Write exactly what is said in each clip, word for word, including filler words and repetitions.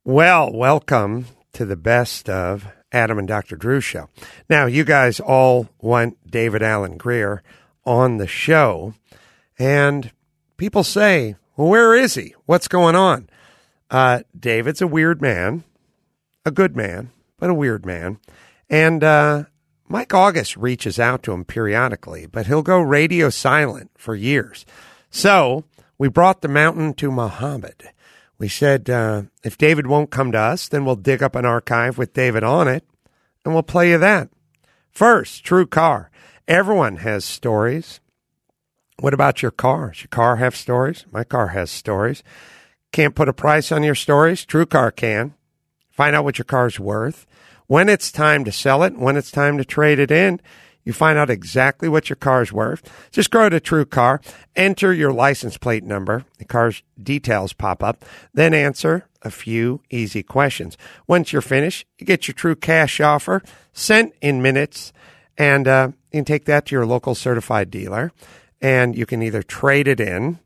Well, welcome to the best of Adam and Doctor Drew show. Now, you guys all want David Alan Grier on the show, and people say, well, where is he? What's going on? Uh, David's a weird man, a good man, but a weird man. And uh, Mike August reaches out to him periodically, but he'll go radio silent for years. So we brought the mountain to Muhammad. We said, uh, if David won't come to us, then we'll dig up an archive with David on it, and we'll play you that. First, True Car. Everyone has stories. What about your car? Does your car have stories? My car has stories. Can't put a price on your stories? True Car can. Find out what your car's worth. When it's time to sell it, when it's time to trade it in, you find out exactly what your car's worth. Just go to True Car, enter your license plate number, the car's details pop up, then answer a few easy questions. Once you're finished, you get your true cash offer sent in minutes, and uh, you can take that to your local certified dealer, and you can either trade it in,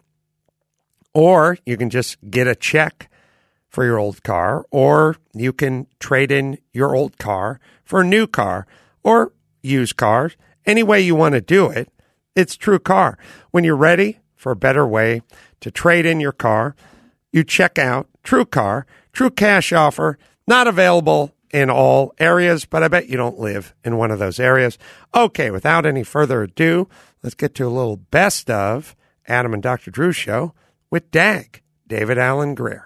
or you can just get a check for your old car, or you can trade in your old car for a new car, or used cars. Any way you want to do it, it's True Car. When you're ready for a better way to trade in your car, you check out True Car. True cash offer, not available in all areas, but I bet you don't live in one of those areas. Okay, without any further ado, let's get to a little best of Adam and Doctor Drew show with D A G, David Alan Grier.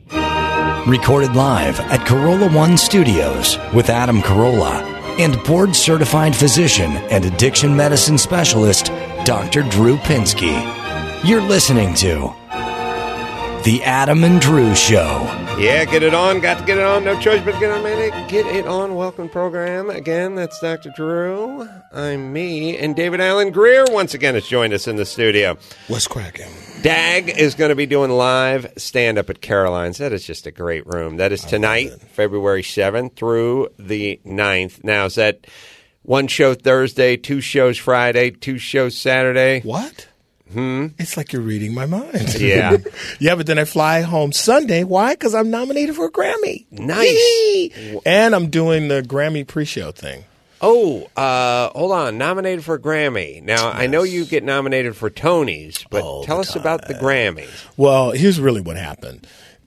Recorded live at Corolla One Studios with Adam Carolla and board-certified physician and addiction medicine specialist, Doctor Drew Pinsky. You're listening to The Adam and Drew Show. Yeah, get it on. Got to get it on. No choice but to get on, man. Get it on. Welcome program. Again, that's Doctor Drew. I'm me. And David Alan Grier once again has joined us in the studio. What's cracking? D A G is going to be doing live stand-up at Caroline's. That is just a great room. That is tonight, February seventh through the ninth. Now, is that one show Thursday, two shows Friday, two shows Saturday? What? Hmm? It's like you're reading my mind. Yeah. Yeah, but then I fly home Sunday. Why? Because I'm nominated for a Grammy. Nice. Yay! And I'm doing the Grammy pre-show thing. Oh, uh, hold on. Nominated for a Grammy. Now, yes. I know you get nominated for Tonys, but All tell us time. about the Grammys. Well, here's really what happened.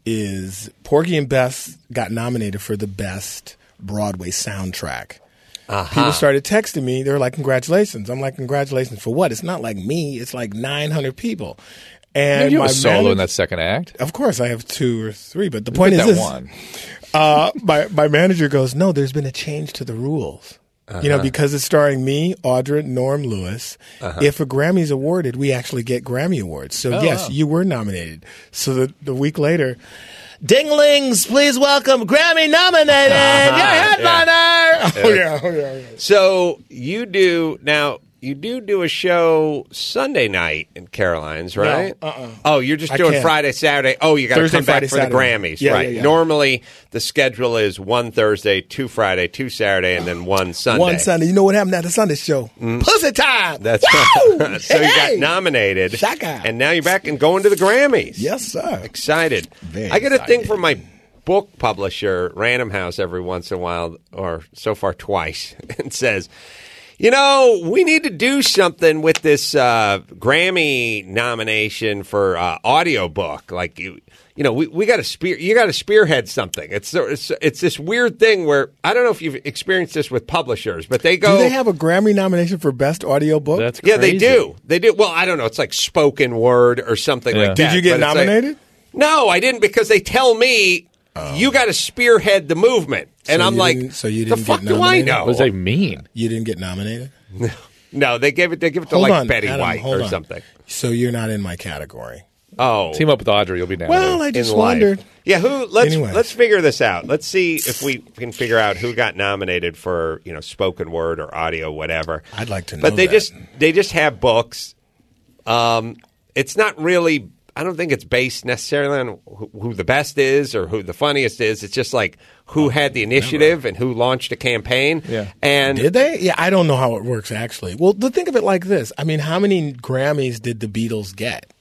Is Porgy and Bess got nominated for the best Broadway soundtrack. Uh-huh. People started texting me. They were like, congratulations. I'm like, congratulations for what? It's not like me. It's like nine hundred people. And you my have a solo manager, in that second act? Of course, I have two or three. But the point is that this. One. uh, my, my manager goes, no, there's been a change to the rules. Uh-huh. You know, because it's starring me, Audra, Norm Lewis. Uh-huh. If a Grammy's awarded, we actually get Grammy Awards. So, oh, yes, wow. you were nominated. So the, the week later, Dinglings, please welcome Grammy nominated, uh-huh. your headliner. Yeah. Oh, yeah, oh, yeah, yeah. So you do, now, you do do a show Sunday night in Caroline's, right? No, uh-uh. Oh, you're just I doing can't. Friday, Saturday. Oh, you got to Thursday, come back Friday, for Saturday. the Grammys, Yeah, right? yeah, yeah. Normally, the schedule is one Thursday, two Friday, two Saturday, and then one Sunday. One Sunday. You know what happened at the Sunday show? Mm. Pussy time. That's Woo! right. So you Hey! got nominated, Shaka. and now you're back and going to the Grammys. Yes, sir. Excited. Very I get a thing excited. from my book publisher, Random House, every once in a while, or so far twice, and says, you know, we need to do something with this uh, Grammy nomination for uh, audiobook. Like, you, you know, we, we got to spear. You got to spearhead something. It's, it's it's this weird thing where I don't know if you've experienced this with publishers, but they go. Do they have a Grammy nomination for best audiobook? That's crazy. Yeah, they do. They do. Well, I don't know. It's like spoken word or something Yeah. like Did that. you get but it's like- nominated? no, I didn't, because they tell me you got to spearhead the movement, and So I'm you like, didn't- so you the didn't fuck get do I nominated? know? What does that mean? You didn't get nominated? No, they give it. They give it to Hold like on, Betty Adam, White hold or on. something. So you're not in my category. Oh, Team up with Audrey, you'll be down Well, there. I just in life. wondered. Yeah, who? Let's Anyway. let's figure this out. Let's see if we can figure out who got nominated for, you know, spoken word or audio, whatever. I'd like to know But they that. just they just have books. Um, it's not really. I don't think it's based necessarily on who, who the best is or who the funniest is. It's just like who had the initiative and who launched a campaign. Yeah. And Did they? Yeah, I don't know how it works actually. Well, to think of it like this. I mean, how many Grammys did the Beatles get?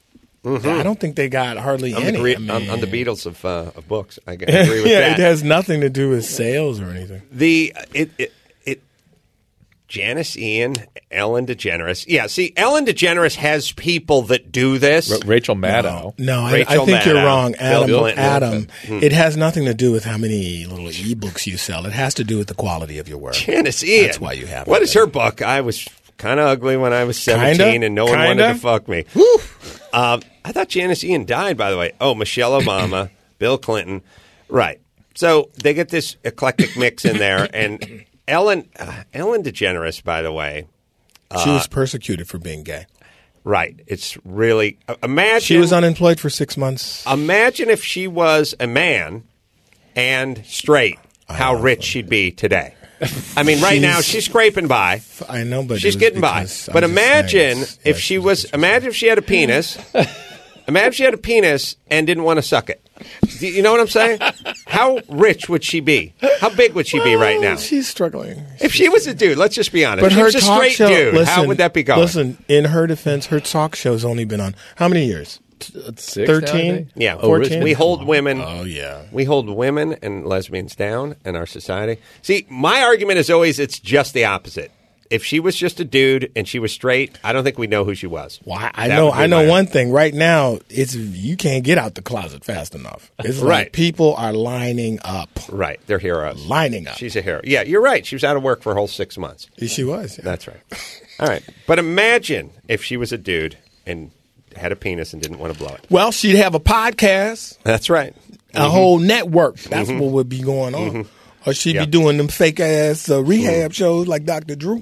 Mm-hmm. I don't think they got hardly I'm any. the gre- I mean, I'm, I'm the Beatles of uh, of books. I agree with yeah, that. it has nothing to do with sales or anything. The it it, it Janice Ian, Ellen DeGeneres. Yeah, see, Ellen DeGeneres has people that do this. R- Rachel Maddow. No, I, I Rachel think you're Maddow, wrong, Bill Adam. Clinton. Adam, Hmm. it has nothing to do with how many little e-books you sell. It has to do with the quality of your work. Janice Ian. That's why you have What it. is her book? I was kind of ugly when I was seventeen, Kinda? and no one Kinda? wanted to fuck me. Um, I thought Janice Ian died, by the way. Oh, Michelle Obama, Bill Clinton. Right. So they get this eclectic mix in there, and Ellen uh, Ellen DeGeneres, by the way. She was persecuted for being gay. Right. It's really uh, imagine She was unemployed for six months. imagine if she was a man and straight, how rich she'd be today. I mean, right She's- now she's scraping by. I know, but it She's was getting by. because- I'm But just imagine saying it's- if yeah, she she's was. interesting. Imagine if she had a penis. Imagine if she had a penis and didn't want to suck it. Do you know what I'm saying? How rich would she be? How big would she be right now? Well, she's struggling. If she was a dude, let's just be honest. But if she her was a talk straight show, dude, listen, how would that be going? Listen, in her defense, her talk show's only been on how many years? Six now, I thirteen? think? Yeah, Oh, really? we hold women. Oh yeah. We hold women and lesbians down in our society. See, my argument is always it's just the opposite. If she was just a dude and she was straight, I don't think we know who she was. Well, I That know. would be I know my- one thing. Right now, it's you can't get out the closet fast enough. It's Right. like people are lining up, Right, they're heroes. lining up. She's a hero. Yeah, you're right. She was out of work for a whole six months. She was. Yeah. That's right. All right, but imagine if she was a dude and had a penis and didn't want to blow it. Well, she'd have a podcast, That's right. a whole network. That's what would be going on. Or she'd Yeah. be doing them fake ass uh, rehab shows like Doctor Drew.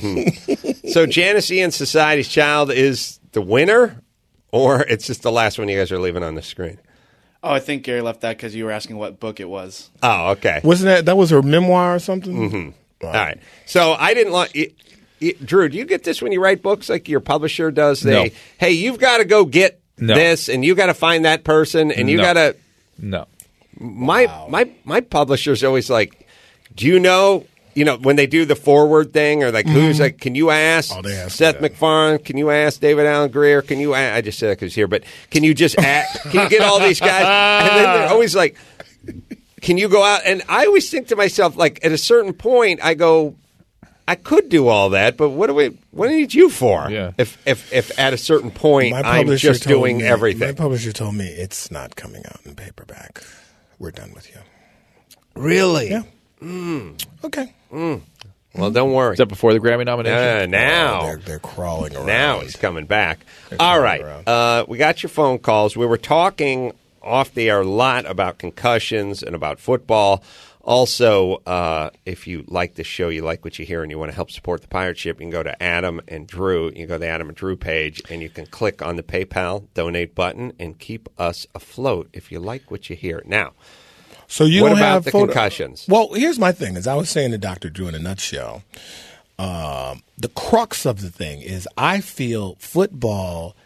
So Janice Ian, Society's Child, is the winner, or it's just the last one you guys are leaving on the screen? Oh, I think Gary left that because you were asking what book it was. Oh, okay. Wasn't that that was her memoir or something? Mm-hmm. All right. So I didn't like it, it, Drew, do you get this when you write books like your publisher does? They, No. hey, you've got to go get No. this, and you got to find that person, and you No. got to. No. My my my publisher's always like, do you know? You know, when they do the forward thing, or like, who's like, can you ask Oh, they ask Seth that. MacFarlane? Can you ask David Allen Greer? Can you ask, I just said that because he's here, but can you just ask, can you get all these guys? And then they're always like, can you go out? And I always think to myself, like, at a certain point, I go, I could do all that, but what do we, what do I need you for? Yeah. If, if, if at a certain point, My I'm publisher just told doing me, everything. My publisher told me it's not coming out in paperback. We're done with you. Really? Yeah. Okay. Well, don't worry. Is that before the Grammy nomination? Uh, now. they're, they're crawling around. Now he's coming back. They're All coming right. around. Uh, we got your phone calls. We were talking off the air a lot about concussions and about football. Also, uh, if you like this show, you like what you hear, and you want to help support the pirate ship, you can go to Adam and Drew. You can go to the Adam and Drew page, and you can click on the PayPal donate button and keep us afloat if you like what you hear. Now, So you What don't about have the photo- concussions? Well, here's my thing. As I was saying to Doctor Drew in a nutshell, um, the crux of the thing is I feel football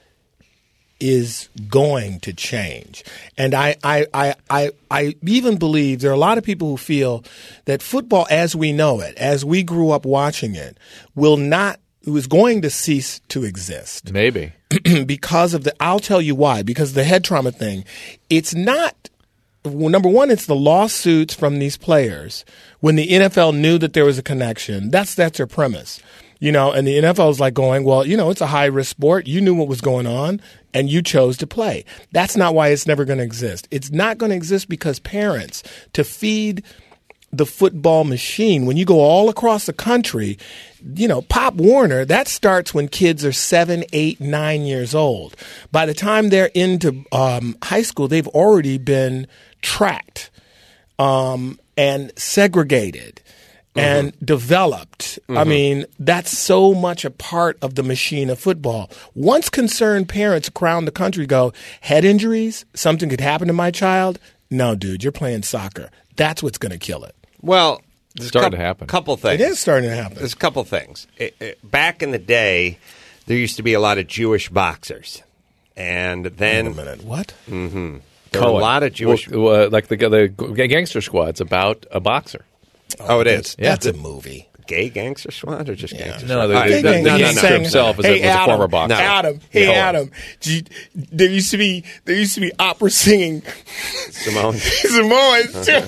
is going to change. And I, I, I, I, I even believe there are a lot of people who feel that football as we know it, as we grew up watching it, will not it was going to cease to exist. Maybe. Because of the I'll tell you why, because the head trauma thing, it's not well, number one, it's the lawsuits from these players. When the N F L knew that there was a connection, that's that's their premise. You know, and the N F L is like going, well, you know, it's a high risk sport. You knew what was going on and you chose to play. That's not why it's never going to exist. It's not going to exist because parents, to feed the football machine, when you go all across the country, you know, Pop Warner, that starts when kids are seven, eight, nine years old. By the time they're into um, high school, they've already been tracked um, and segregated and developed. I mean, that's so much a part of the machine of football. Once concerned parents around the country go, head injuries, something could happen to my child. No, dude, you're playing soccer. That's what's going to kill it. well, there's It's starting a to happen. couple things. It is starting to happen. There's a couple things. It, it, back in the day, there used to be a lot of Jewish boxers. And then Wait a minute. What? there were a Cohen. lot of Jewish. Well, uh, like the, the Gangster Squad's about a boxer. oh, it is. That's, that's a movie. gay gangster squad or just gangster No, squad? the, All right, the, the, no, the no, no, gangster no. himself is Hey, a, was a Adam, former boxer. No. Adam, hey Yeah. Adam, do you- there used to be there used to be opera singing Simone. Samoans too.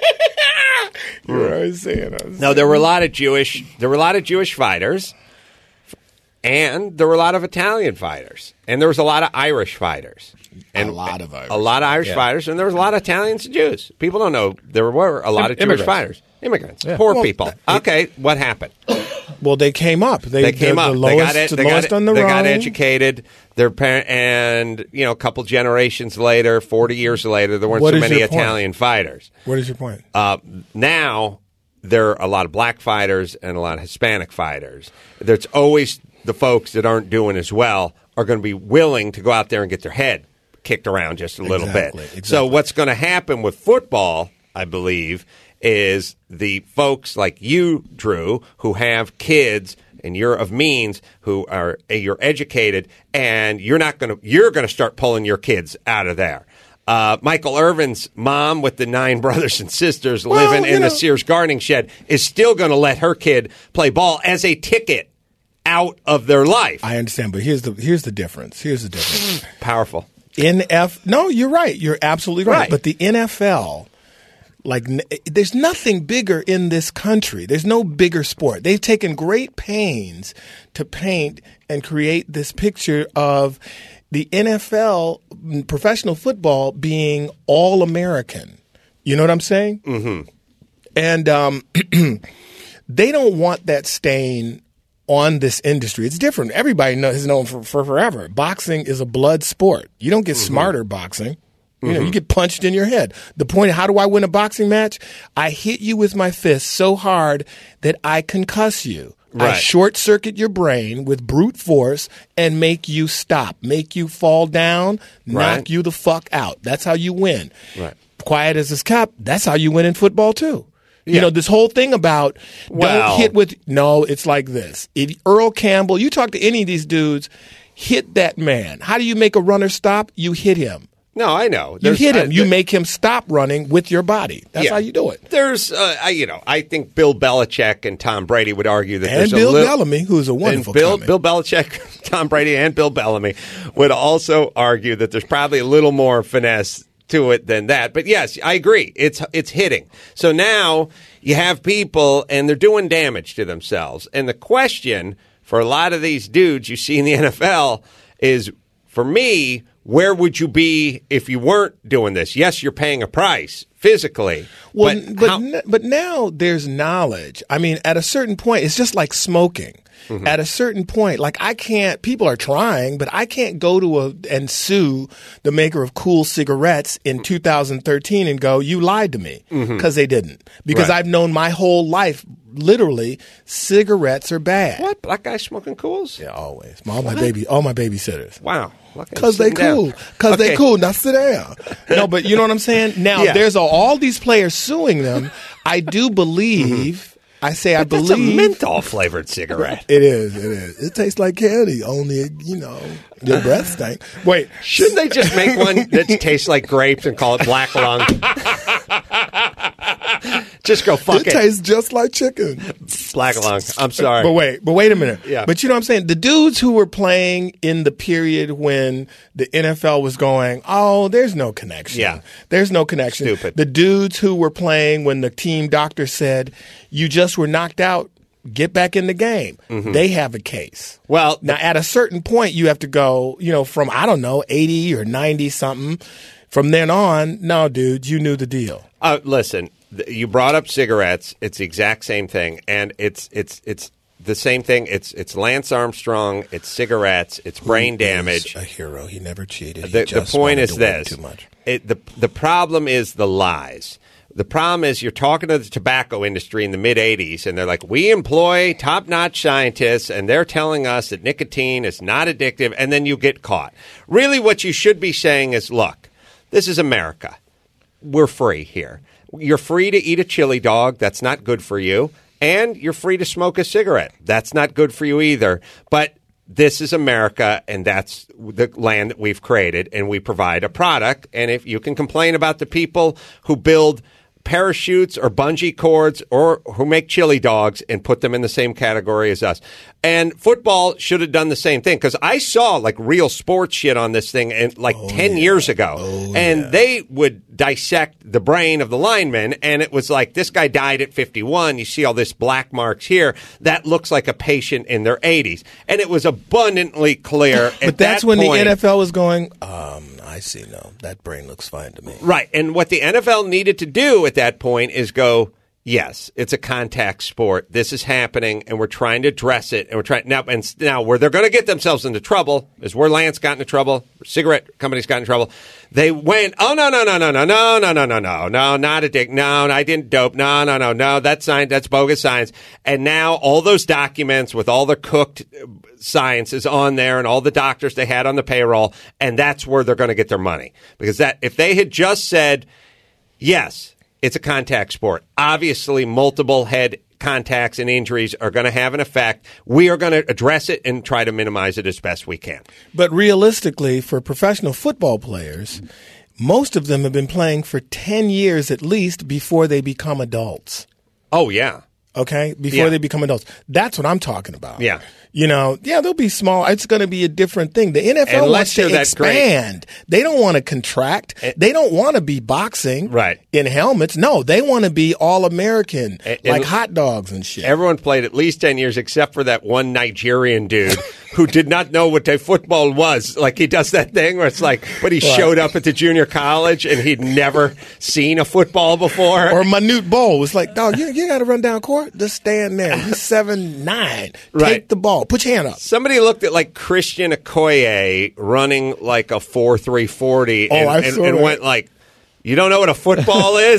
You know what I'm saying? I was No, there were a lot of Jewish. There were a lot of Jewish fighters, and there were a lot of Italian fighters, and there was a lot of Irish fighters, and A lot of Irish a lot of Irish Yeah. fighters, and there was a lot of Italians and Jews. People don't know there were a lot Im- of Jewish immigrants. fighters, immigrants, poor Well, people. Okay, what happened? Well, they came up. They, They came the, up. The they lowest, got it. the They got lowest it. on the They rung. got educated. Their parent, and you know, a couple generations later, forty years later, there weren't What so is many your point? Italian fighters. What is your point? Uh, now there are a lot of black fighters and a lot of Hispanic fighters. There's always the folks that aren't doing as well are going to be willing to go out there and get their head kicked around just a little Exactly, bit. exactly. So what's going to happen with football, I believe, is the folks like you, Drew, who have kids and you're of means, who are you're educated, and you're not going to you're going to start pulling your kids out of there. Uh, Michael Irvin's mom with the nine brothers and sisters Well, living you in know- the Sears gardening shed is still going to let her kid play ball as a ticket out of their life. I understand, but here's the here's the difference. Here's the difference. Powerful. N F No, you're right. You're absolutely right. Right. But the N F L, like, n- there's nothing bigger in this country. There's no bigger sport. They've taken great pains to paint and create this picture of the N F L, professional football, being all American. You know what I'm saying? Mm-hmm. And um, they don't want that stain on this industry. It's different. Everybody know, has known for, for forever. Boxing is a blood sport. You don't get smarter boxing. You know, you get punched in your head. The point of how do I win a boxing match? I hit you with my fist so hard that I concuss you. I Right. short circuit your brain with brute force and make you stop, make you fall down, knock Right. you the fuck out. That's how you win. Right. Quiet as it's kept. That's how you win in football too. You Yeah. know, this whole thing about Well- don't hit with no, it's like this. If Earl Campbell, you talk to any of these dudes, hit that man. How do you make a runner stop? You hit him. No, I know. You There's- hit him. uh, you th- make him stop running with your body. That's Yeah. how you do it. There's, uh, I- you know, I think Bill Belichick and Tom Brady would argue that And there's Bill a little, Bellamy, who's a wonderful and Bill, comic. Bill Belichick, Tom Brady, and Bill Bellamy would also argue that there's probably a little more finesse to it than that. But yes, I agree. It's it's hitting. So now you have people and they're doing damage to themselves. And the question for a lot of these dudes you see in the N F L is, for me, where would you be if you weren't doing this? Yes, you're paying a price physically. Well, but, but how- n- but now there's knowledge. I mean, at a certain point, it's just like smoking. Mm-hmm. At a certain point, like I can't. People are trying, but I can't go to a and sue the maker of Cool cigarettes in two thousand thirteen and go, "You lied to me," because they didn't. Because Mm-hmm. Right. I've known my whole life, literally, cigarettes are bad. what? Black guy smoking cools? Yeah, always. All my baby, all my babysitters. Wow. Look at him Because they sitting down. cool. Because Okay. they cool. Now sit down. No, but you know what I'm saying? Now, Yeah. there's all, all these players suing them. I do believe, I say I That's a believe. menthol flavored cigarette. It is. It is. It tastes like candy, only, you know, your breath stink. Wait. Shouldn't they just make one that tastes like grapes and call it Black Lung? Just go fuck It it. tastes just like chicken. Black Lung. I'm sorry. But wait, but wait a minute. Yeah. But you know what I'm saying? The dudes who were playing in the period when the N F L was going, oh, there's no connection. Yeah. There's no connection. Stupid. The dudes who were playing when the team doctor said, you just were knocked out, get back in the game. They have a case. Mm-hmm. Well, Now, at a certain point, you have to go, you know, from, I don't know, eighty or ninety something. From then on, no, dude, you knew the deal. Uh, listen, th- you brought up cigarettes. It's the exact same thing, and it's it's it's the same thing. It's it's Lance Armstrong. It's cigarettes. It's brain damage. He's a hero. He never cheated. He The, the just point wanted is to win this: too much. It, the the problem is the lies. The problem is you're talking to the tobacco industry in the mid eighties, and they're like, we employ top-notch scientists, and they're telling us that nicotine is not addictive, and then you get caught. Really, what you should be saying is, look, this is America. We're free here. You're free to eat a chili dog. That's not good for you. And you're free to smoke a cigarette. That's not good for you either. But this is America, and that's the land that we've created, and we provide a product. And if you can complain about the people who build parachutes or bungee cords or who make chili dogs and put them in the same category as us. And football should have done the same thing because I saw like real sports shit on this thing in, like oh, ten yeah. years ago. Oh, and yeah. they would dissect the brain of the lineman, and it was like this guy died at fifty-one. You see all this black marks here. That looks like a patient in their eighties. And it was abundantly clear. But at that's that when point, the N F L was going, um, I see, no, that brain looks fine to me. Right. And what the N F L needed to do at that point is go, yes, it's a contact sport. This is happening, and we're trying to address it. And we're trying now. And now, where they're going to get themselves into trouble is where Lance got into trouble, cigarette companies got in trouble. They went, oh no, no, no, no, no, no, no, no, no, no, no, not a dick. No, I didn't dope. No, no, no, no. That's science. That's bogus science. And now all those documents with all the cooked science is on there, and all the doctors they had on the payroll, and that's where they're going to get their money. Because that if they had just said, yes, it's a contact sport. Obviously, multiple head contacts and injuries are going to have an effect. We are going to address it and try to minimize it as best we can. But realistically, for professional football players, most of them have been playing for ten years at least before they become adults. Oh, yeah. Okay? Before yeah. they become adults. That's what I'm talking about. Yeah. You know, yeah, they'll be small. It's going to be a different thing. The N F L wants to expand. They don't want to contract. And, they don't want to be boxing right. in helmets. No, they want to be all-American, and, like and hot dogs and shit. Everyone played at least ten years except for that one Nigerian dude who did not know what a football was. Like he does that thing where it's like, but he right. showed up at the junior college and he'd never seen a football before. Or Manute Bol was like, dog, you, you got to run down court? Just stand there. He's seven nine. Right. Take the ball. Put your hand up. Somebody looked at like Christian Okoye running like a four three forty and, oh, I and, saw and that. went like, you don't know what a football is?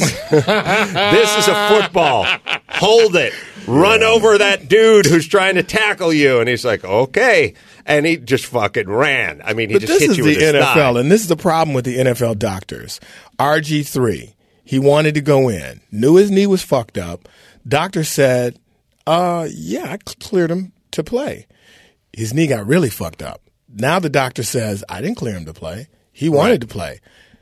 This is a football. Hold it. Run yeah. over that dude who's trying to tackle you. And he's like, okay. And he just fucking ran. I mean, he but just hit you with his This is the N F L, thigh. and this is the problem with the N F L doctors. R G three, he wanted to go in. Knew his knee was fucked up. Doctor said, uh, yeah, I cleared him to play. His knee got really fucked up. Now the doctor says, I didn't clear him to play. He wanted right. to play.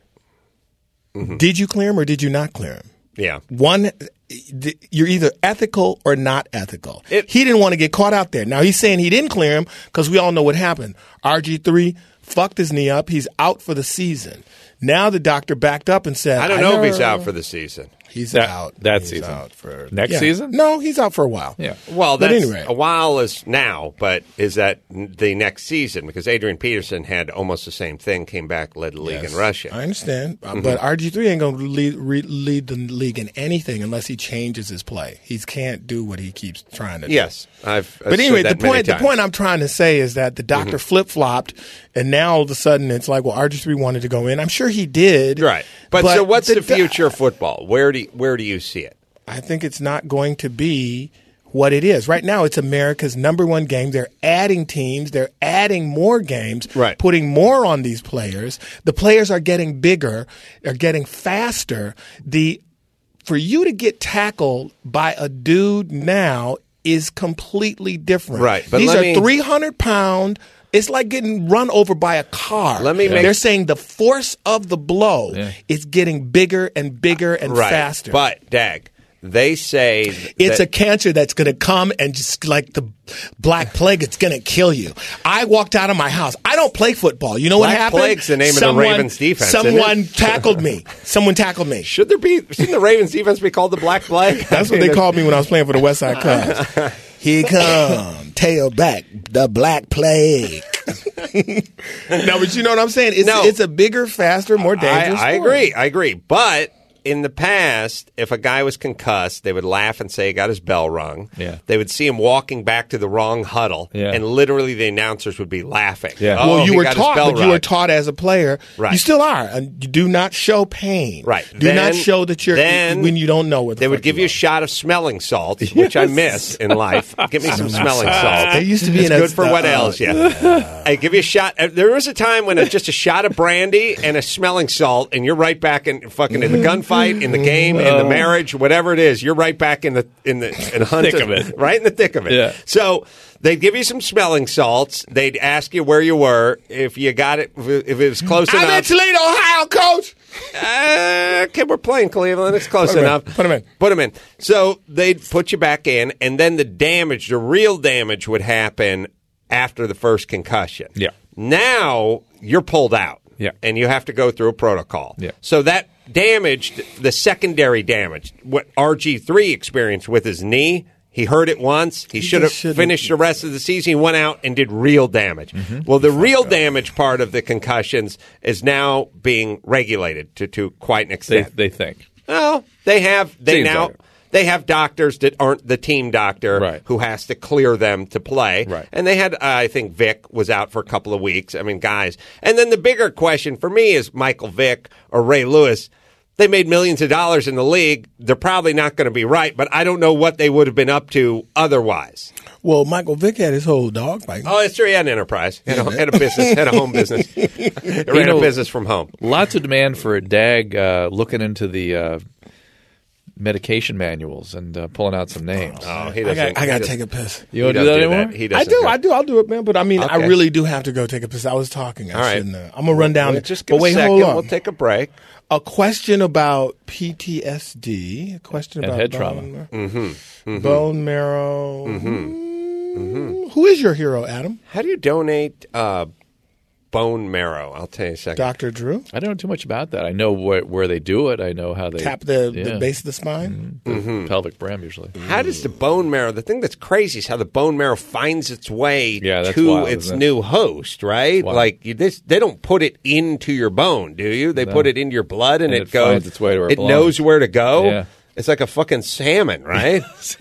Mm-hmm. Did you clear him or did you not clear him? Yeah. One, you're either ethical or not ethical. It, he didn't want to get caught out there. Now he's saying he didn't clear him because we all know what happened. R G three fucked his knee up. He's out for the season. Now the doctor backed up and said, I don't I know never, if he's out for the season. He's that, out. That he's season. Out for, Next yeah. season? No, he's out for a while. Yeah. Well, but that's anyway. a while is now, but is that the next season? Because Adrian Peterson had almost the same thing, came back, led the league yes, in Russia. I understand. Mm-hmm. But R G three ain't going to lead, re, lead the league in anything unless he changes his play. He can't do what he keeps trying to do. Yes. I've, I've but anyway, said that the point many the point I'm trying to say is that the doctor mm-hmm. flip-flopped, and now all of a sudden it's like, well, R G three wanted to go in. I'm sure he did. Right. But, but so what's the, the future of football? Where do you, where do you see it? I think it's not going to be what it is. Right now, it's America's number one game. They're adding teams. They're adding more games, right. putting more on these players. The players are getting bigger. They're getting faster. The For you to get tackled by a dude now is completely different. Right. But These let are me... three hundred pound. It's like getting run over by a car. Let me make... They're saying the force of the blow yeah. is getting bigger and bigger and right. faster. But, Dag, they say it's that- a cancer that's going to come and just like the black plague, it's going to kill you. I walked out of my house. I don't play football. You know black what happened? Plague's the name someone, of the Ravens defense. Someone tackled me. Someone tackled me. Should there be? Shouldn't the Ravens defense be called the Black Plague? That's what they called me when I was playing for the West Side Cubs. Here come, tail back, the Black Plague. No, but you know what I'm saying? It's, no, it's a bigger, faster, more dangerous I, I sport. agree. I agree. But in the past, if a guy was concussed, they would laugh and say he got his bell rung. Yeah. They would see him walking back to the wrong huddle, yeah. and literally the announcers would be laughing. Yeah. Oh, well, you he were got his taught, bell but you rung. were taught as a player. Right. You still are, and you do not show pain. Right. Do Then- not show that you're then when you don't know what. The They would fuck give you a are. shot of smelling salts, which I miss in life. Give me some smelling salts. There used to be It's an- good for uh, what else? Yeah. I give you a shot. uh, There was a time when it's just a shot of brandy and a smelling salt, and you're right back in fucking in the gunfight, in the game, in the marriage, whatever it is. You're right back in the in the in the thick of it. right in the thick of it. Yeah. So they'd give you some smelling salts. They'd ask you where you were, if you got it, if it was close I'm enough. in Toledo, Ohio, Coach. uh, okay, we're playing Cleveland. It's close Put 'em in. enough. Put 'em in. Put them in. So they'd put you back in, and then the damage, the real damage, would happen after the first concussion. Yeah. Now you're pulled out. Yeah. And you have to go through a protocol. Yeah. So that damaged, the secondary damage, what R G three experienced with his knee, he hurt it once. He, He should have just shouldn't- finished the rest of the season. He went out and did real damage. Mm-hmm. Well, the real damage part of the concussions is now being regulated to, to quite an They, extent. they think. Well, they have they Seems now like it. they have doctors that aren't the team doctor Right. who has to clear them to play. Right. And they had uh, I think Vic was out for a couple of weeks. I mean, guys. And then the bigger question for me is Michael Vick or Ray Lewis. They made millions of dollars in the league. They're probably not going to be right, but I don't know what they would have been up to otherwise. Well, Michael Vick had his whole dog fight. Oh, that's true. He had an enterprise. Had a, had a business. Had a home business. He ran know- a business from home. Lots of demand for a D A G uh, looking into the uh, medication manuals and uh, pulling out some names. Oh, he I doesn't. got, I got to he take a doesn't- piss. You don't he do that doesn't anymore? He I doesn't do, go- I do, I'll do it, man. But I mean, I Okay. really do have to go take a piss. I was talking. I All right. shouldn't. Uh, I'm gonna run down. Well, it. just give but wait, a second. hold on. We'll take a break. A question about P T S D. A question And about head bone, trauma. Mm-hmm. Mm-hmm. bone marrow. Mm, Who is your hero, Adam? How do you donate uh, bone marrow? I'll tell you in a second. Doctor Drew. I don't know too much about that. I know where, where they do it. I know how they Tap the, yeah. the base of the spine. The Mm-hmm. pelvic bram usually. How does the bone marrow? The thing that's crazy is how the bone marrow finds its way Yeah, that's to wild, its isn't it? new host. Right? Wow. Like you, this, they don't put it into your bone, do you? They No. put it into your blood, and, And it, it goes. finds its way to where it it belongs. knows where to go. Yeah. It's like a fucking salmon, right?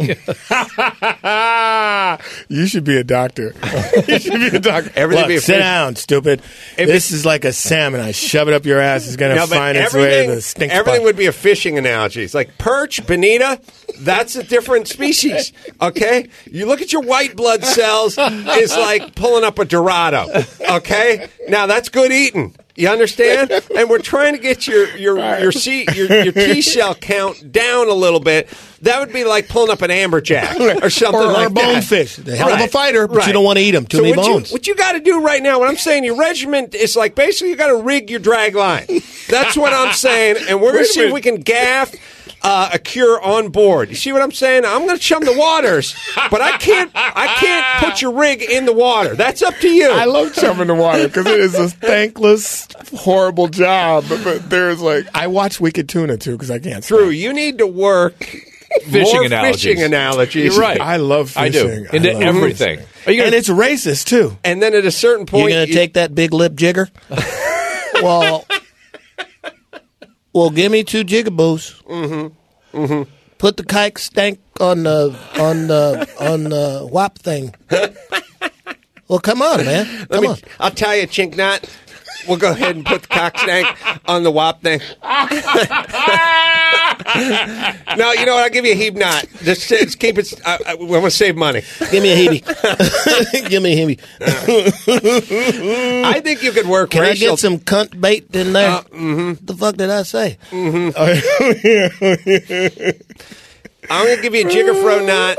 You should be a doctor. you should be a doctor. Everything Look, be a sit fish. down, stupid. If this is like a salmon. I shove it up your ass. It's going to No, but find its way to everything, the stink everything spot. would be a fishing analogy. It's like perch, bonita, that's a different species, okay? You look at your white blood cells, it's like pulling up a Dorado, okay? Now, that's good eating. You understand? And we're trying to get your your your, C, your your T cell count down a little bit. That would be like pulling up an amberjack or something or, like or a that. bonefish. The hell of a Right, fighter, but right. you don't want to eat them. Too So many what bones. You, what you got to do right now, what I'm saying, your regiment is like basically you got to rig your drag line. That's what I'm saying, and we're going Wait to a see if minute. we can gaff uh, a cure on board. You see what I'm saying? I'm going to chum the waters, but I can't. I can't put your rig in the water. That's up to you. I love chumming the water because it is a thankless, horrible job. But, but there's like I watch Wicked Tuna too because I can't. Drew, stop. you need to work Fishing more analogies. fishing analogies. You're right. I love I fishing. do. Into love everything. fishing. Are you gonna, And it's racist too. And then at a certain point, You're going to you- take that big lip jigger? well, well, give me two jigaboos. Mm-hmm. Mm-hmm. Put the kike stank on the on the on the whop thing. Well, come on, man. Let Come me, on. I'll tell you, Chink Knot. We'll go ahead and put the cock snake on the wop thing. No, you know what? I'll give you a heap knot. Just, just keep it. I, I, I want to save money. Give me a heebie. Give me a heebie. I think you could work Can I racial. get some cunt bait in there? Uh, mm-hmm. The fuck did I say? I'm going to give you a jigger fro knot.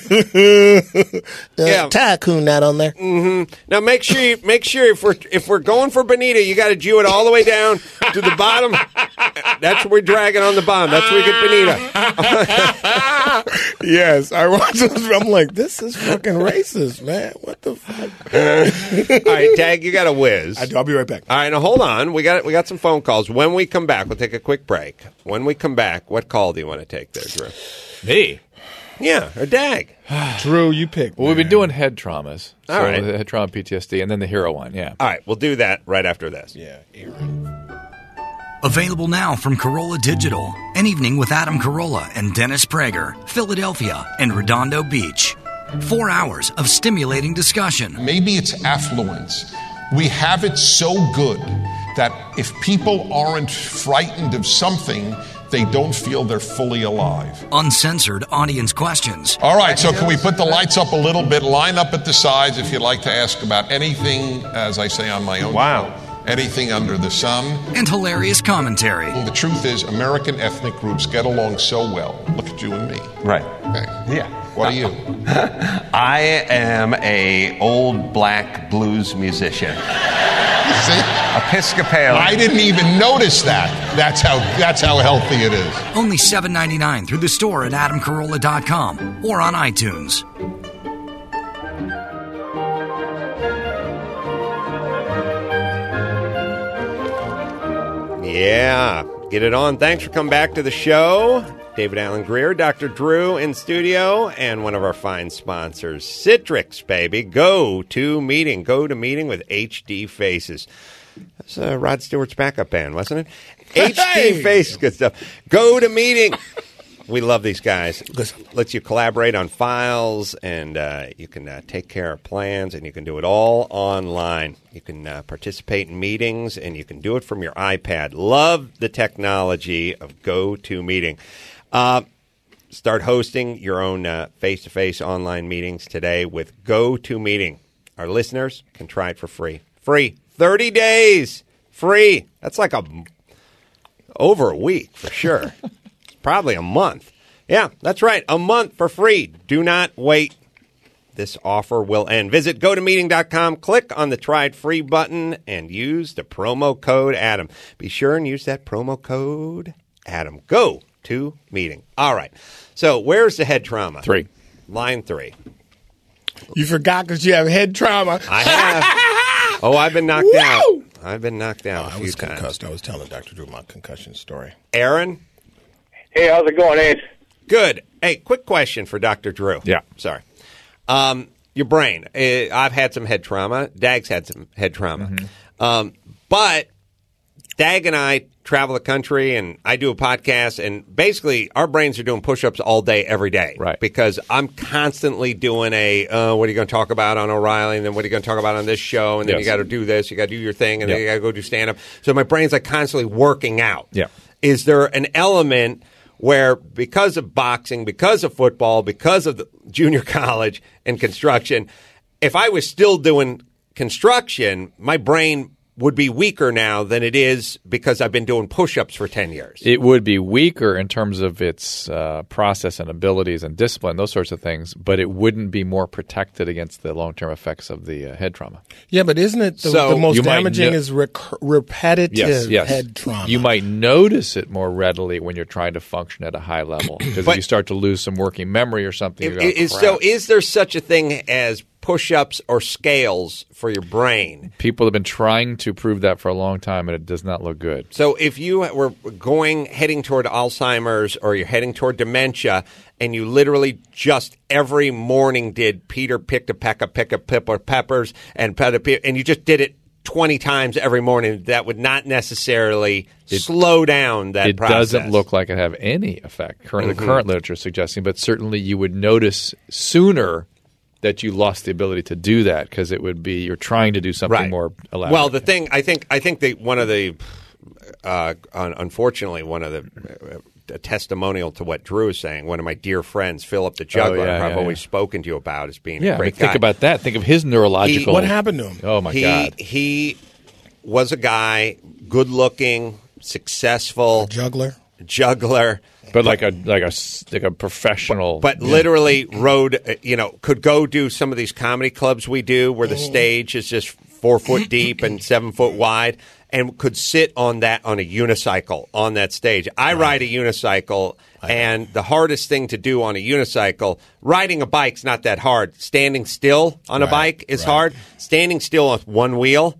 Uh, Yeah. Tycoon knot on there. Mm-hmm. Now make sure you make sure if we're if we're going for bonita, you got to Jew it all the way down to the bottom. That's where we're dragging on the bottom. That's where you get bonita. Yes, I watch those. I'm like, this is fucking racist, man. What the fuck? All right, Tag, you got a whiz. I do. I'll be right back. All right, now hold on. We got we got some phone calls. When we come back, we'll take a quick break. When we come back, what call do you want to take there, Drew? me? Yeah, or Dag. Drew, you pick. Well, we've been doing head traumas. All so right. the head trauma, P T S D, and then the hero one. Yeah. All right, we'll do that right after this. Yeah, Aaron. Available now from Corolla Digital. An Evening with Adam Carolla and Dennis Prager, Philadelphia and Redondo Beach. Four hours of stimulating discussion. Maybe it's affluence. We have it so good that if people aren't frightened of something, they don't feel they're fully alive. Uncensored audience questions. All right, so can we put the lights up a little bit? Line up at the sides if you'd like to ask about anything, as I say on my own. Wow. Anything under the sun. And hilarious commentary. Well, the truth is, American ethnic groups get along so well. Look at you and me. Right. Okay. Yeah. What are you? I am a old black blues musician. See? Episcopalian. I didn't even notice that. That's how that's how healthy it is. Only seven ninety-nine through the store at adam carolla dot com or on iTunes. Yeah, get it on. Thanks for coming back to the show. David Alan Grier, Doctor Drew in studio, and one of our fine sponsors, Citrix, baby. Go to meeting. Go to meeting with H D Faces. That's uh, Rod Stewart's backup band, wasn't it? H D Hey! Faces, good stuff. Go to meeting. We love these guys. Listen. Lets you collaborate on files, and uh, you can uh, take care of plans, and you can do it all online. You can uh, participate in meetings, and you can do it from your iPad. Love the technology of GoToMeeting. Uh, start hosting your own uh, face-to-face online meetings today with GoToMeeting. Our listeners can try it for free. Free. thirty days. Free. That's like a over a week for sure. Probably a month. Yeah, that's right. A month for free. Do not wait. This offer will end. Visit go to meeting dot com, click on the Try It Free button, and use the promo code Adam. Be sure and use that promo code Adam. Go to meeting. All right. So where's the head trauma? Three. Line three. You forgot because you have head trauma. I have. Oh, I've been knocked Woo! out. I've been knocked out a I few was times. concussed. I was telling Doctor Drew my concussion story. Aaron? Hey, how's it going, Ed? Good. Hey, quick question for Doctor Drew. Yeah. Sorry. Um, your brain. Uh, I've had some head trauma. Dag's had some head trauma. Mm-hmm. Um, but Dag and I travel the country, and I do a podcast, and basically our brains are doing push-ups all day, every day. Right. Because I'm constantly doing a, uh, what are you going to talk about on O'Reilly, and then what are you going to talk about on this show, and then Yes. you got to do this, you got to do your thing, and then Yeah. you got to go do stand-up. So my brain's like constantly working out. Yeah. Is there an element where because of boxing, because of football, because of the junior college and construction, if I was still doing construction, my brain would be weaker now than it is because I've been doing push-ups for ten years. It would be weaker in terms of its uh, process and abilities and discipline, those sorts of things, but it wouldn't be more protected against the long-term effects of the uh, head trauma. Yeah, but isn't it the, So the most you might damaging kno- is rec- repetitive Yes, yes. head trauma? You might notice it more readily when you're trying to function at a high level because if But- you start to lose some working memory or something, you go, Is- crap. so is there such a thing as push-ups or scales for your brain? People have been trying to prove that for a long time, and it does not look good. So if you were going, heading toward Alzheimer's or you're heading toward dementia, and you literally just every morning did Peter picked a peck of pick a pepper peppers and pet a pe- and you just did it twenty times every morning, that would not necessarily slow down that it process. doesn't look like it have any effect. Current, Mm-hmm. The current literature is suggesting, but certainly you would notice sooner that you lost the ability to do that because it would be you're trying to do something right. more elaborate. Well, the thing I think I think that one of the uh, un- unfortunately one of the uh, a testimonial to what Drew is saying. One of my dear friends, Philip the Juggler, Oh, yeah, who I've yeah, always yeah. spoken to you about as being yeah, a I mean, great think guy. about that. Think of his neurological. What happened to him? Oh my he, God! He was a guy, good looking, successful, Juggler. juggler. But like a like a s- like a professional. But literally rode, uh, you know, could go do some of these comedy clubs we do where the Mm. stage is just four foot deep and seven foot wide, and could sit on that on a unicycle on that stage. I ride a unicycle, and the hardest thing to do on a unicycle, riding a bike's not that hard. Standing still on a Right, bike is right. hard. Standing still on one wheel.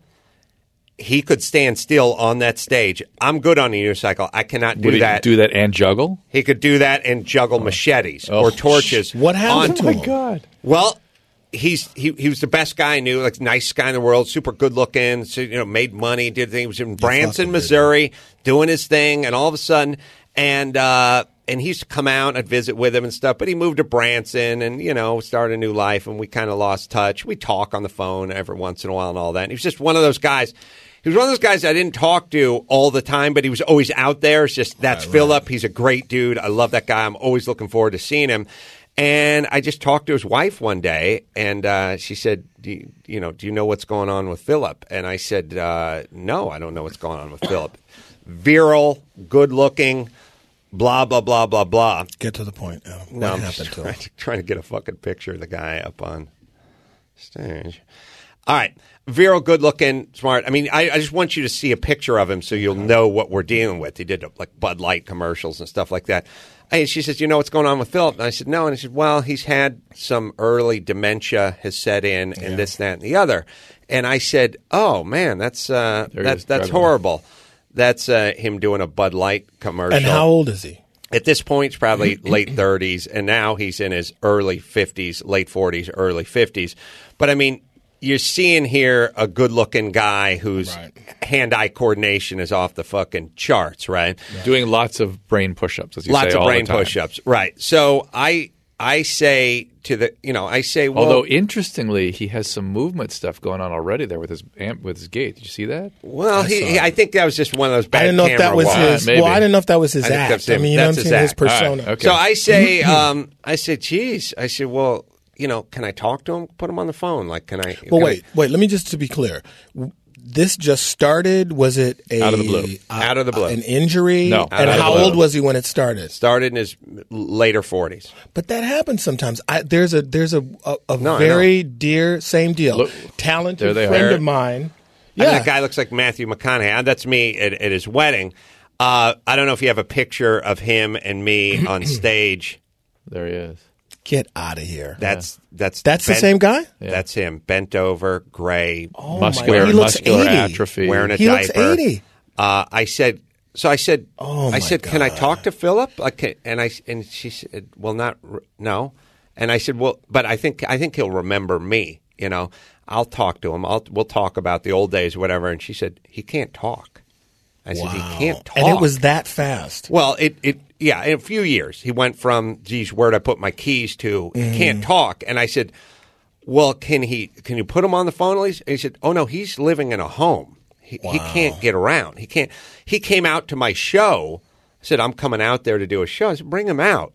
He could stand still on that stage. I'm good on a unicycle. I cannot do would he that. do that and juggle? He could do that and juggle machetes Oh. or torches. What happened onto to him. him? God! Well, he's he, he was the best guy I knew, like nice guy in the world, super good looking, so, you know, made money, did things. He was in Branson, fucking Missouri, doing his thing, and all of a sudden, and uh, and he used to come out, I'd visit with him and stuff, but he moved to Branson and, you know, started a new life, and we kind of lost touch. We talk on the phone every once in a while and all that. And he was just one of those guys. He was one of those guys I didn't talk to all the time, but he was always out there. It's just, that's Right, Philip. He's a great dude. I love that guy. I'm always looking forward to seeing him. And I just talked to his wife one day, and uh, she said, do you, you know, do you know what's going on with Philip? And I said, uh, no, I don't know what's going on with Philip. Virile, good-looking, blah, blah, blah, blah, blah. Get to the point. Adam. What No, I'm happened just to trying, him? trying to get a fucking picture of the guy up on stage. All right. Vero, good looking, smart. I mean, I, I just want you to see a picture of him so you'll know what we're dealing with. He did like Bud Light commercials and stuff like that. And she says, you know what's going on with Philip? And I said, no. And I said, well, he's had some early dementia has set in and yeah. this, that, and the other. And I said, oh, man, that's uh, that's that's horrible. That's uh, him doing a Bud Light commercial. And how old is he? At this point, he's probably late thirties, and now he's in his early fifties, late forties, early fifties. But, I mean, you're seeing here a good-looking guy whose right. hand-eye coordination is off the fucking charts, right? right? Doing lots of brain push-ups, as you lots say all the time. Lots of brain push-ups, right. So I I say to the, you know, I say, well. Although, interestingly, he has some movement stuff going on already there with his with his gait. Did you see that? Well, I, he, he, I think that was just one of those bad I didn't know if that was walks. his. Well, I didn't know if that was his I act. I mean, you that's know what I'm his saying? His act. persona. Right, okay. So I say, um, I said, geez. I said, well, you know, can I talk to him? Put him on the phone. Like, can I? Well, can wait, I, wait. Let me just to be clear. This just started. Was it a out of the blue? A, out of the blue. An injury? No. And how old was he when it started? Started in his later forties. But that happens sometimes. I, there's a there's a a, a no, very dear same deal. Look, talented friend are. of mine. Yeah, Yeah, that guy looks like Matthew McConaughey. That's me at, at his wedding. Uh, I don't know if you have a picture of him and me on stage. There he is. Get out of here. That's yeah. that's that's bent, the same guy. Yeah. That's him, bent over, gray, oh muscular, he looks muscular eighty. atrophy, wearing a he diaper. Looks eighty. Uh, I said, so I said, oh I my said, God. can I talk to Philip? Like, and I and she said, well, not no. And I said, well, but I think I think he'll remember me. You know, I'll talk to him. I'll we'll talk about the old days, whatever. And she said, he can't talk. I wow. said, he can't talk. And it was that fast. Well, it, it yeah, in a few years. He went from, geez, where'd I put my keys to, he mm. can't talk. And I said, well, can he, can you put him on the phone at least? And he said, oh, no, he's living in a home. He, wow. he can't get around. He can't. He came out to my show. I said, I'm coming out there to do a show. I said, bring him out.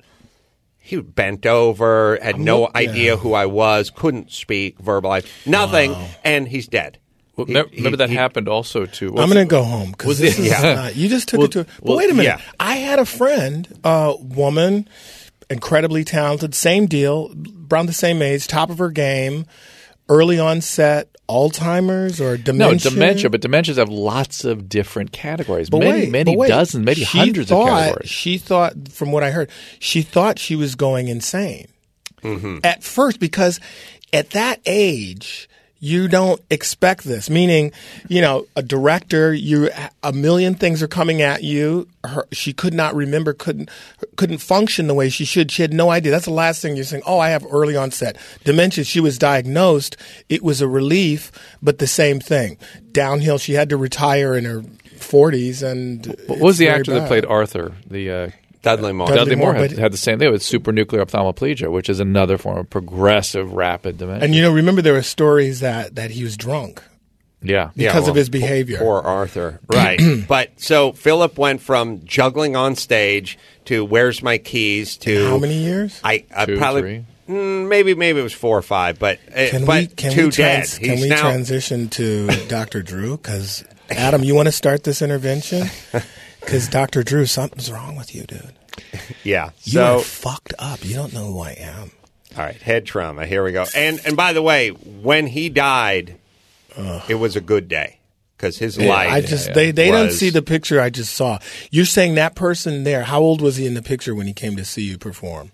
He bent over, had I'm no not, idea yeah. who I was, couldn't speak, verbalize, nothing, wow. and he's dead. Well, he, remember he, that he, happened also to. I'm going to go home because this is yeah. not, you just took well, it to. But well, wait a minute, yeah. I had a friend, a uh, woman, incredibly talented, same deal, around the same age, top of her game, early onset Alzheimer's or dementia. No, dementia, but dementias have lots of different categories. But many, wait, many but wait. dozens, maybe she hundreds thought, of categories. She thought, from what I heard, she thought she was going insane mm-hmm. at first because at that age. You don't expect this, meaning, you know, a director, you a million things are coming at you. Her, she could not remember, couldn't couldn't function the way she should. She had no idea. That's the last thing you're saying. Oh, I have early onset dementia. She was diagnosed. It was a relief, but the same thing. Downhill. She had to retire in her forties. And what was the actor bad. that played Arthur? The uh, Dudley Moore. Dudley, Dudley Moore, Moore had, had the same thing with supranuclear ophthalmoplegia, which is another form of progressive rapid dementia. And you know, remember there were stories that, that he was drunk. Yeah. Because yeah, well, of his behavior. Poor Arthur. Right. But so Philip went from juggling on stage to where's my keys to. In how many years? I, I Two, probably. Mm, maybe maybe it was four or five, but, uh, Can but we, can two we trans- dead. Can He's we now, transition to Doctor Drew? Because, Adam, you want to start this intervention? Because Doctor Drew, something's wrong with you, dude. Yeah. You So are fucked up. You don't know who I am. all right, head trauma. Here we go. And and by the way, when he died, Ugh. it was a good day because his Yeah, life. I just yeah, they they don't was- see the picture I just saw. You're saying that person there? How old was he in the picture when he came to see you perform?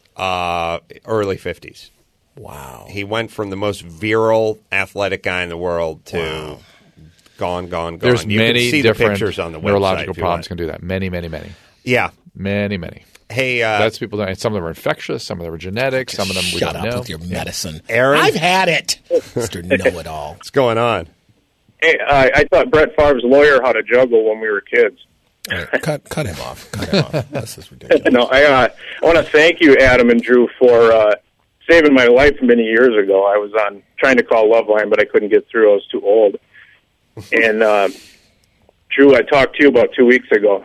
uh, early fifties. Wow. He went from the most virile, athletic guy in the world to Wow. gone, gone, gone. There's you many can see different the pictures on the neurological website if you problems want. can do that. Many, many, many. Yeah. Many, many. Hey, uh, That's people don't. Some of them are infectious. Some of them are genetic. Some of them we Shut don't up know. with your medicine. Aaron? I've had it, Mister Know-It-All. what's going on? Hey, I, I taught Brett Favre's lawyer how to juggle when we were kids. All right, cut, cut him off. Cut him off. This is ridiculous. no, I, uh, I want to thank you, Adam and Drew, for uh, saving my life many years ago. I was on trying to call Loveline, but I couldn't get through. I was too old. And uh, Drew, I talked to you about two weeks ago.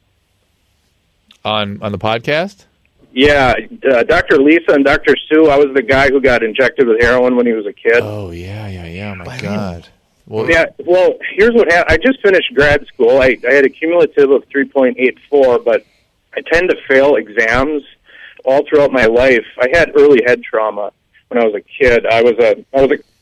On on the podcast? Yeah, uh, Doctor Lisa and Doctor Sue. I was the guy who got injected with heroin when he was a kid. Oh yeah, yeah, yeah. Oh, my By God. Well, Yeah, well, here's what happened. I just finished grad school. I, I had a cumulative of three point eight four, but I tend to fail exams all throughout my life. I had early head trauma when I was a kid. I was a I was a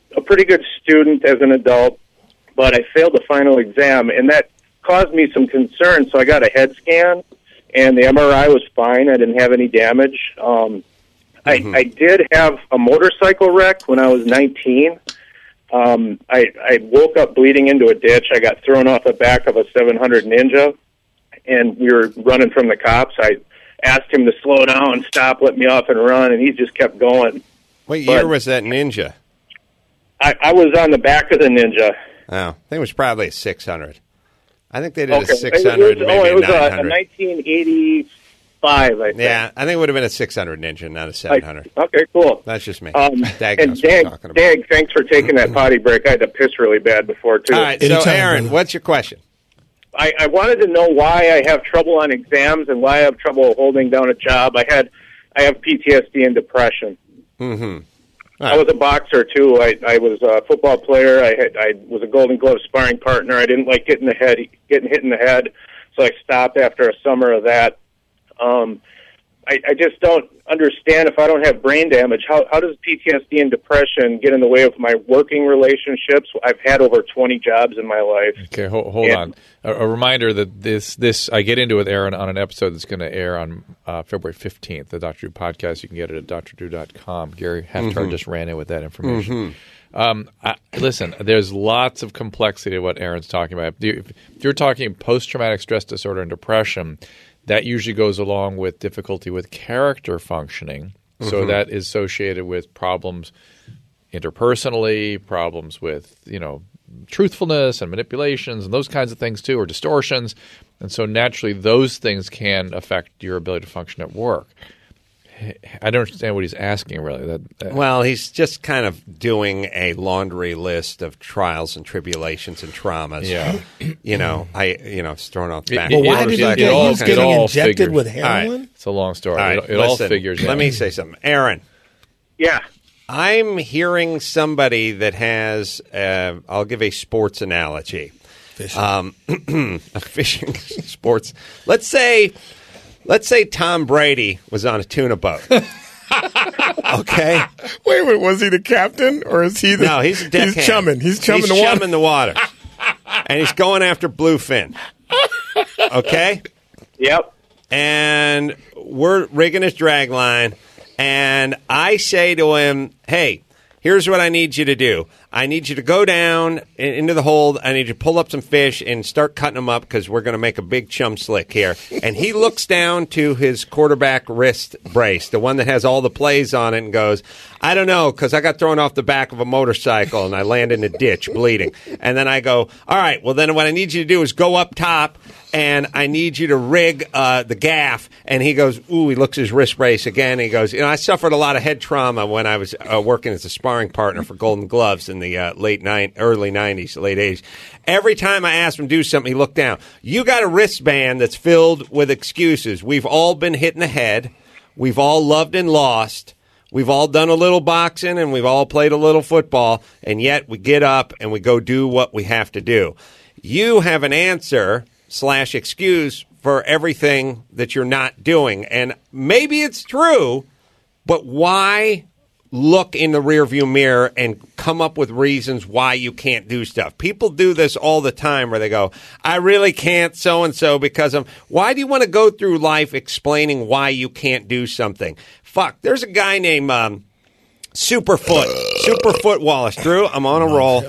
a pretty good student as an adult, but I failed the final exam, and that caused me some concern. So I got a head scan, and the M R I was fine. I didn't have any damage. Um, mm-hmm. I, I did have a motorcycle wreck when I was nineteen. Um, I, I woke up bleeding into a ditch. I got thrown off the back of a seven hundred Ninja, and we were running from the cops. I asked him to slow down, stop, let me off and run, and he just kept going. What year but was that Ninja? I, I was on the back of the Ninja. Oh, I think it was probably a six hundred. I think they did Okay. a six hundred, it was, maybe oh, it a was nine a, hundred. a nineteen eighty-five, I think. Yeah, I think it would have been a six hundred Ninja, not a seven hundred. I, okay, cool. That's just me. Um, Dag and knows what I'm Dag, talking about. Dag, thanks for taking that potty break. I had to piss really bad before, too. All right, so Anytime, Aaron, brother. what's your question? I, I wanted to know why I have trouble on exams and why I have trouble holding down a job. I had, I have P T S D and depression. Mm-hmm. I was a boxer too. I, I was a football player. I had, I was a Golden Glove sparring partner. I didn't like getting the head, getting hit in the head, so I stopped after a summer of that. Um, I, I just don't understand if I don't have brain damage. How how does P T S D and depression get in the way of my working relationships? I've had over twenty jobs in my life. Okay, hold, hold And- on. A, a reminder that this this I get into with Aaron on an episode that's going to air on uh, February fifteenth, the Doctor Drew podcast. You can get it at d r drew dot com. Gary Heftar Mm-hmm. just ran in with that information. Um, I, listen, there's lots of complexity to what Aaron's talking about. If you- if you're talking post-traumatic stress disorder and depression, that usually goes along with difficulty with character functioning. So that is associated with problems interpersonally, problems with, you know, truthfulness and manipulations and those kinds of things too, or distortions. And so naturally those things can affect your ability to function at work. I don't understand what he's asking really. That, uh, Well, he's just kind of doing a laundry list of trials and tribulations and traumas. Yeah. You know, I you know, it's thrown off the It- back. it- Well, why it- did he it get? all- He was it getting all injected figures. with All right. heroin. it's a long story. All right, it, it all listen, figures let in. me say something. Aaron, Yeah. I'm hearing somebody that has, uh, I'll give a sports analogy. Fishing. Um, a fishing sports. Let's say, let's say Tom Brady was on a tuna boat. Okay? Wait, wait, was he the captain or is he the? No, he's a deckhand. He's chumming. He's chumming he's the water. chumming the water. And he's going after bluefin. Okay? Yep. And we're rigging his drag line, and I say to him, hey, here's what I need you to do. I need you to go down in- into the hold. I need you to pull up some fish and start cutting them up because we're going to make a big chum slick here. And he looks down to his quarterback wrist brace, the one that has all the plays on it, and goes, I don't know, because I got thrown off the back of a motorcycle and I land in a ditch bleeding. And then I go, all right, well, then what I need you to do is go up top and I need you to rig uh, the gaff. And he goes, ooh, he looks at his wrist brace again. He goes, you know, I suffered a lot of head trauma when I was uh, working as a sparring partner for Golden Gloves in the uh, late nine, early nineties, late eighties. Every time I asked him to do something, he looked down. You got a wristband that's filled with excuses. We've all been hit in the head. We've all loved and lost. We've all done a little boxing and we've all played a little football. And yet we get up and we go do what we have to do. You have an answer slash excuse for everything that you're not doing. And maybe it's true, but why look in the rearview mirror and come up with reasons why you can't do stuff? People do this all the time where they go, I really can't so-and-so because of... Why do you want to go through life explaining why you can't do something? Fuck, there's a guy named um, Superfoot. Superfoot Wallace. Drew, I'm on a roll.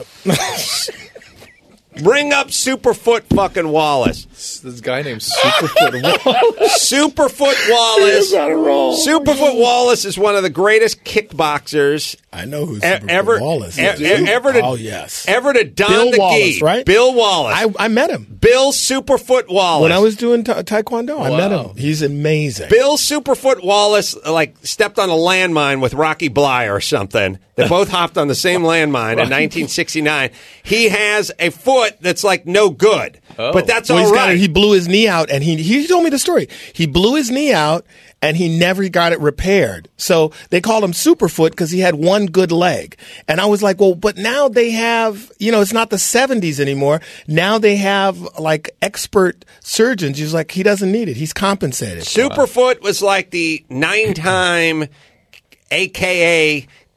Bring up Superfoot fucking Wallace. This guy named Superfoot Wallace. Superfoot Wallace. on a roll. Superfoot Wallace is one of the greatest kickboxers I know who e- Superfoot ever, Wallace e- is. e- ever to, Oh, yes. ever to don Bill the Wallace, gi. right? Bill Wallace. I, I met him. Bill Superfoot Wallace. When I was doing ta- Taekwondo, I met Wow. him. He's amazing. Bill Superfoot Wallace, like, stepped on a landmine with Rocky Bly or something. They both hopped on the same landmine in nineteen sixty-nine. He has a foot that's like no good, but that's Well, all he's got right. it. He blew his knee out, and he he told me the story. He blew his knee out, and he never got it repaired. So they called him Superfoot because he had one good leg. And I was like, well, but now they have, you know, it's not the seventies anymore. Now they have like expert surgeons. He's like, he doesn't need it. He's compensated. Superfoot was like the nine-time A K A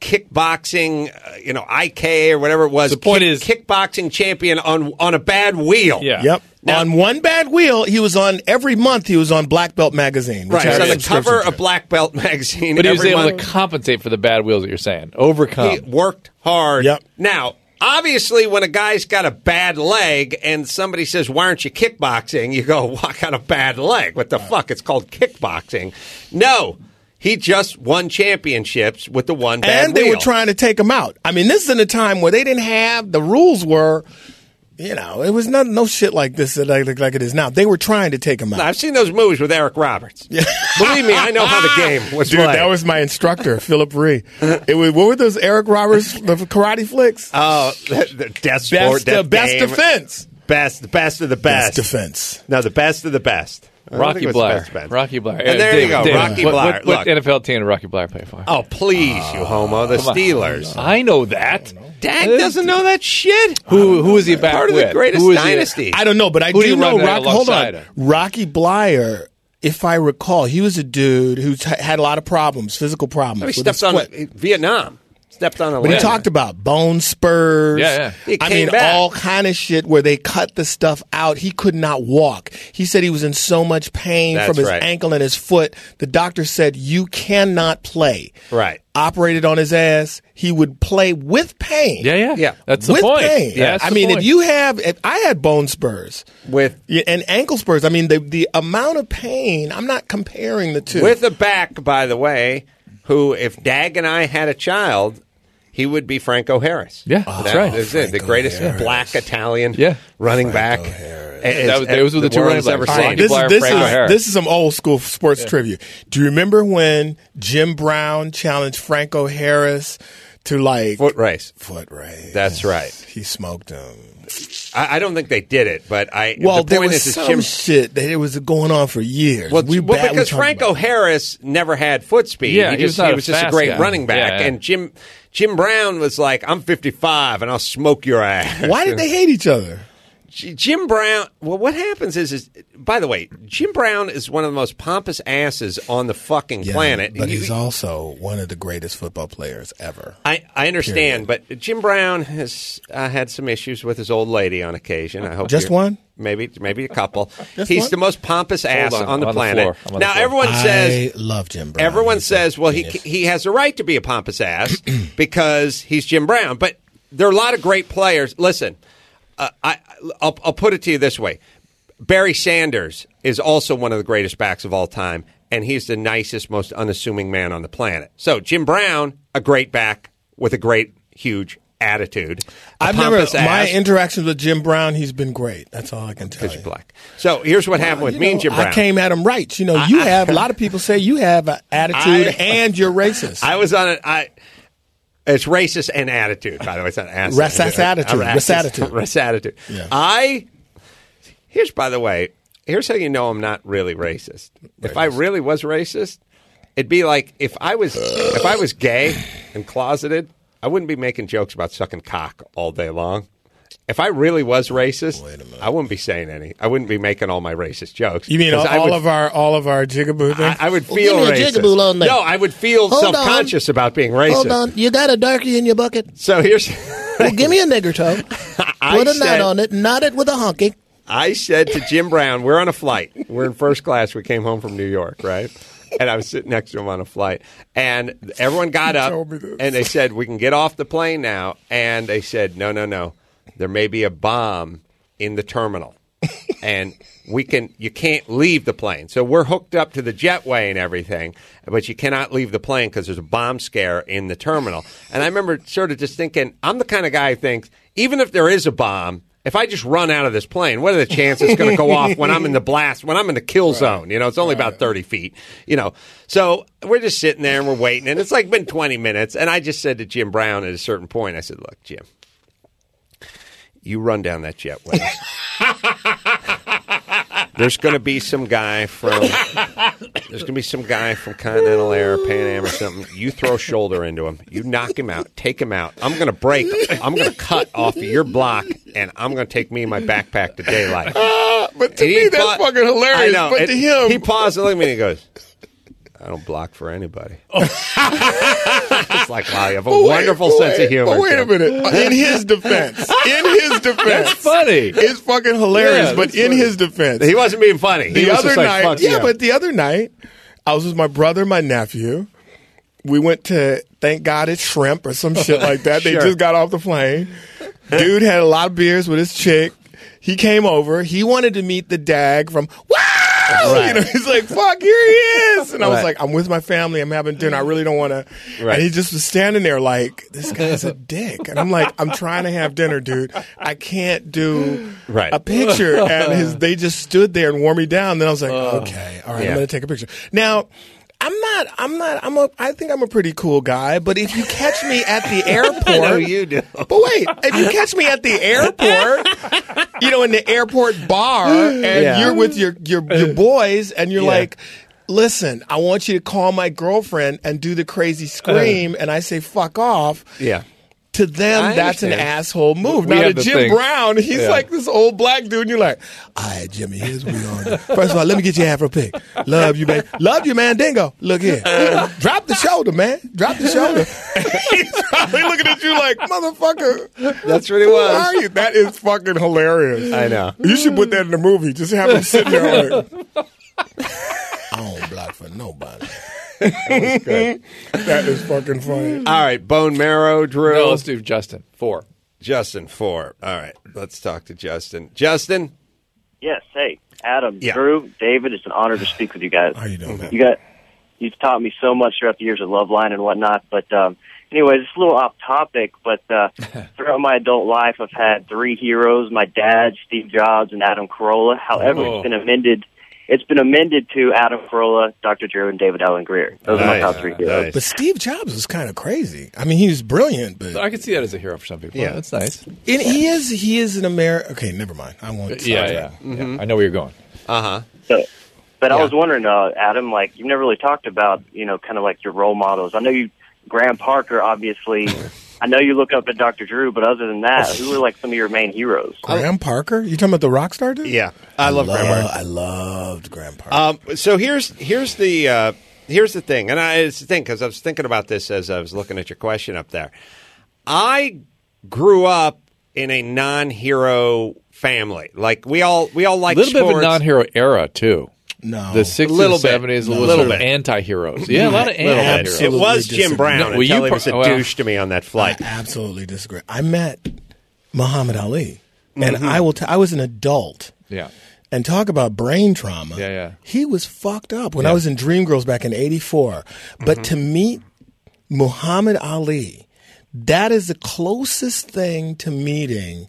kickboxing, uh, you know, I K A or whatever it was. The point kick, is- kickboxing champion on on a bad wheel. Yeah. Yep. Now- on one bad wheel, he was on every month. He was on Black Belt magazine, which Right, I on had the a cover subscription of to. Black Belt magazine. But he was every able month. to compensate for the bad wheels that you're saying. Overcome. He worked hard. Yep. Now, obviously, when a guy's got a bad leg and somebody says, "Why aren't you kickboxing?" you go, "Well, I got a bad leg. What the fuck? It's called kickboxing." No. He just won championships with the one bad And they wheel. were trying to take him out. I mean, this is in a time where they didn't have the rules were, you know, it was not no shit like this that like, like it is now. They were trying to take him out. I've seen those movies with Eric Roberts. Believe me, I know how the game was Dude, played. that was my instructor, Philip Ree. It was what were those Eric Roberts the karate flicks? Oh, the, the death sport, best uh, death best game. defense. Best, the best of the Best best. defense. No, the best of the best. I don't think Rocky it was the Blair. best defense. Rocky Blair. And there you go, Rocky what, Blair. What, what Look. N F L team did Rocky Blair play for? Oh, please, you homo. The Come on. Steelers. I know that. Dag doesn't know that shit. Who who is he back Part of with? the greatest Who is he- dynasty. I don't know, but I Who do do you know run Rocky. Hold on, alongside him? Rocky Blair. If I recall, he was a dude who had a lot of problems, physical problems. He with his stepped on foot. Vietnam. Stepped on a But he limb. talked about bone spurs. Yeah, yeah. He I came mean, back. all kind of shit where they cut the stuff out. He could not walk. He said he was in so much pain That's from his right. ankle and his foot. The doctor said, you cannot play. Right. Operated on his ass. He would play with pain. Yeah, yeah, Yeah. That's the with point. pain. Yeah, that's I the mean, point. if you have, if I had bone spurs with yeah, and ankle spurs, I mean, the the amount of pain. I'm not comparing the two. with a back, by the way, who, if Dag and I had a child, he would be Franco Harris. Yeah, that's That right. is it. The Franco greatest Harris. black Italian Yeah. running back. Harris. That was- those were the two world running has ever backs. seen. Rocky this, Blair, is, this, Franco is, Harris. this is some old school sports trivia. Do you remember when Jim Brown challenged Franco Harris to like Foot race. foot race? That's right. He smoked him. I, I don't think they did it, but I. Well, the there point was is, is some Jim. shit that it was going on for years. Well, we well badly because talked Franco about it. Harris never had foot speed. Yeah, he, he just was not he a was just a fast great guy. running back. Yeah, yeah. And Jim Jim Brown was like, "I'm fifty-five and I'll smoke your ass." Why did they hate each other? J- Jim Brown. Well, what happens is, is by the way, Jim Brown is one of the most pompous asses on the fucking planet. but You- he's also one of the greatest football players ever. I, I understand, but Jim Brown has uh, had some issues with his old lady on occasion. I hope Just you're- one? maybe maybe a couple. Just He's one? the most pompous ass on, on the I'm on the planet. floor. I'm on the now floor. everyone says I love Jim Brown. everyone He's a says, well, he genius. he has a right to be a pompous ass because he's Jim Brown. But there are a lot of great players. Listen, uh, I I'll, I'll put it to you this way: Barry Sanders is also one of the greatest backs of all time, and he's the nicest, most unassuming man on the planet. So Jim Brown, a great back with a great, huge attitude. A I've never pompous my ass, interactions with Jim Brown. He's been great. That's all I can tell because you. you're black. So here's what happened with You me know, and Jim Brown. I came at him right. You know, you have a lot of people say you have an attitude I- and you're racist. I was on it. I. It's racist and attitude, by the way. It's not ass. Racist attitude. Uh, Racist attitude. Racist attitude. Yeah. I. Here's, by the way, here's how you know I'm not really racist. If I really was racist, it'd be like if I was if I was gay and closeted, I wouldn't be making jokes about sucking cock all day long. If I really was racist, I wouldn't be saying any. I wouldn't be making all my racist jokes. you mean all, 'Cause I all would- of our all of our jigaboo thing? I, I would Well, feel give me a racist. jigaboo on there. No, I would feel Hold on. self-conscious about being racist. Hold on. You got a darkie in your bucket? So here's Well, give me a nigger toe. I Put a said- knot on it. Knot it with a honky. I said to Jim Brown, we're on a flight. We're in first class. We came home from New York, right? And I was sitting next to him on a flight. And everyone got up told me this. and they said, we can get off the plane now. And they said, no, no, no. There may be a bomb in the terminal. And we can you can't leave the plane. So we're hooked up to the jetway and everything, but you cannot leave the plane because there's a bomb scare in the terminal. And I remember sort of just thinking, I'm the kind of guy who thinks, even if there is a bomb, if I just run out of this plane, what are the chances it's going to go off when I'm in the blast, when I'm in the kill zone? You know, it's only about thirty feet, you know. So we're just sitting there and we're waiting, and it's like been twenty minutes. And I just said to Jim Brown at a certain point, I said, look, Jim, you run down that jetway. There's going to be some guy from there's going to be some guy from Continental Air, Pan Am or something. You throw a shoulder into him. You knock him out. Take him out. I'm going to break. I'm going to cut off of your block, and I'm going to take me and my backpack to daylight. Uh, but to And me, he that's pa- fucking hilarious. I know. But And to him, he paused and looked at me and he goes, I don't block for anybody. It's like, wow, you have a But wait, wonderful but sense wait, of humor. But wait Tim. a minute. In his defense, in his defense, That's funny. It's fucking hilarious. Yeah, but that's in funny. his defense, He wasn't being funny. He the was other just like, night, fuck yeah, you. but the other night, I was with my brother, and my nephew. We went to Thank God It's Shrimp or some shit like that. They Sure. just got off the plane. Dude had a lot of beers with his chick. He came over. He wanted to meet the dag from wow. Right. You know, he's like, "Fuck, here he is!" And I was Right. like, "I'm with my family. I'm having dinner. I really don't want to." Right. And he just was standing there like, "This guy's a dick." And I'm like, "I'm trying to have dinner, dude. I can't do Right. a picture." And his, they just stood there and wore me down. Then I was like, "Okay, all right, Yeah. I'm going to take a picture." Now. I'm not. I'm not. I'm a. I think I'm a pretty cool guy. But if you catch me at the airport, I know you do. But wait, if you catch me at the airport, you know, in the airport bar, and Yeah. you're with your your your boys, and you're Yeah. like, "Listen, I want you to call my girlfriend and do the crazy scream," and I say, "Fuck off." Yeah. To them, I that's an understand. asshole move. We Now to have the Jim thing- Brown, he's Yeah. like this old black dude, and you're like, "All right, Jimmy, here's what we on. First of all, let me get your Afro pick. Love you, man. Love you, man. Dingo. Look here. Drop the shoulder, man. Drop the shoulder." He's probably looking at you like, "Motherfucker, That's what he who was. are you?" That is fucking hilarious. I know. You should put that in the movie. Just have him sitting there like, "I don't block for nobody." That is fucking funny. All right, Bone Marrow, Drew. No, let's do Justin. Four. Justin, four. All right, let's talk to Justin. Justin? Yes. Hey, Adam, Yeah. Drew, David. It's an honor to speak with you guys. How you doing, man? You got you've taught me so much throughout the years of Loveline and whatnot. But um, anyways, it's a little off topic. But uh, throughout my adult life, I've had three heroes: my dad, Steve Jobs, and Adam Carolla. However, Oh. it's been amended. It's been amended to Adam Carolla, Doctor Drew, and David Allen Greer. Those are my Nice. top three heroes. Nice. But Steve Jobs was kind of crazy. I mean, he was brilliant, but I could see that as a hero for some people. Yeah. That's nice. and he is he is an American. Okay, never mind. I won't. Yeah, sidetrack. yeah, yeah. I know where you're going. Uh-huh. So, but I Yeah. was wondering, uh, Adam, like you've never really talked about, you know, kind of like your role models. I know you, Graham Parker, obviously. I know you look up at Doctor Drew, but other than that, who were like some of your main heroes? Graham Parker. You talking about the rock star dude? Yeah, I love Graham Love- Parker. I loved Graham Parker. Um, so here's here's the uh, here's the thing, and I, it's the thing because I was thinking about this as I was looking at your question up there. I grew up in a non-hero family. Like we all we all A like little bit of a sports. non-hero era too. no, The sixties, little and bit. seventies, a No, little, little sort of bit. anti-heroes. Yeah, a lot of Little bit. anti-heroes. It was Absolutely Jim Brown disagree. No, until well, he you was a pro- well- douche to me on that flight. I absolutely disagree. I met Muhammad Ali, and I will. T- I was an adult. Yeah. And talk about brain trauma. Yeah, yeah. He was fucked up when Yeah. I was in Dreamgirls back in eighty-four. But to meet Muhammad Ali, that is the closest thing to meeting,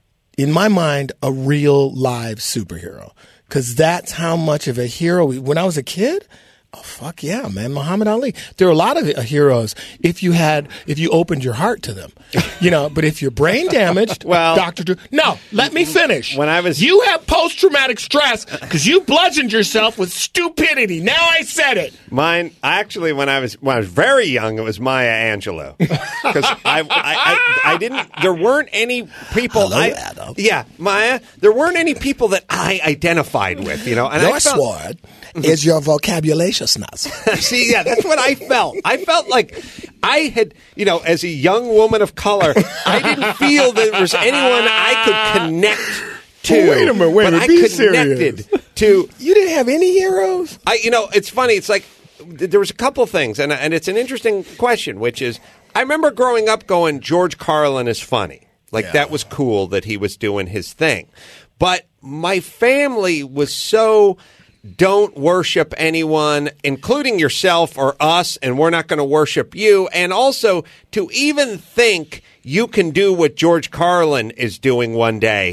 in my mind, a real live superhero. Because that's how much of a hero. We, when I was a kid, oh fuck yeah, man, Muhammad Ali. There are a lot of uh, heroes if you had, if you opened your heart to them, you know. But if you're brain damaged, Well- Doctor Drew. No, let me finish. When I was- you have post traumatic stress because you bludgeoned yourself with stupidity. Now I said it. Mine, actually, when I was when I was very young, it was Maya Angelou because I, I, I I didn't. There weren't any people. Hello, I, Adam. Yeah, Maya. There weren't any people that I identified with. You know, and Your I felt, sword is your vocabulationess. See, yeah, that's what I felt. I felt like I had, you know, as a young woman of color, I didn't feel that there was anyone I could connect to. Well, wait a minute, wait a but minute, I be connected serious. to. You didn't have any heroes? I, you know, it's funny. It's like th- there was a couple things, and and it's an interesting question, which is I remember growing up going, George Carlin is funny. Like Yeah. that was cool that he was doing his thing, but my family was so. Don't worship anyone, including yourself or us, and we're not going to worship you. And also, to even think you can do what George Carlin is doing one day,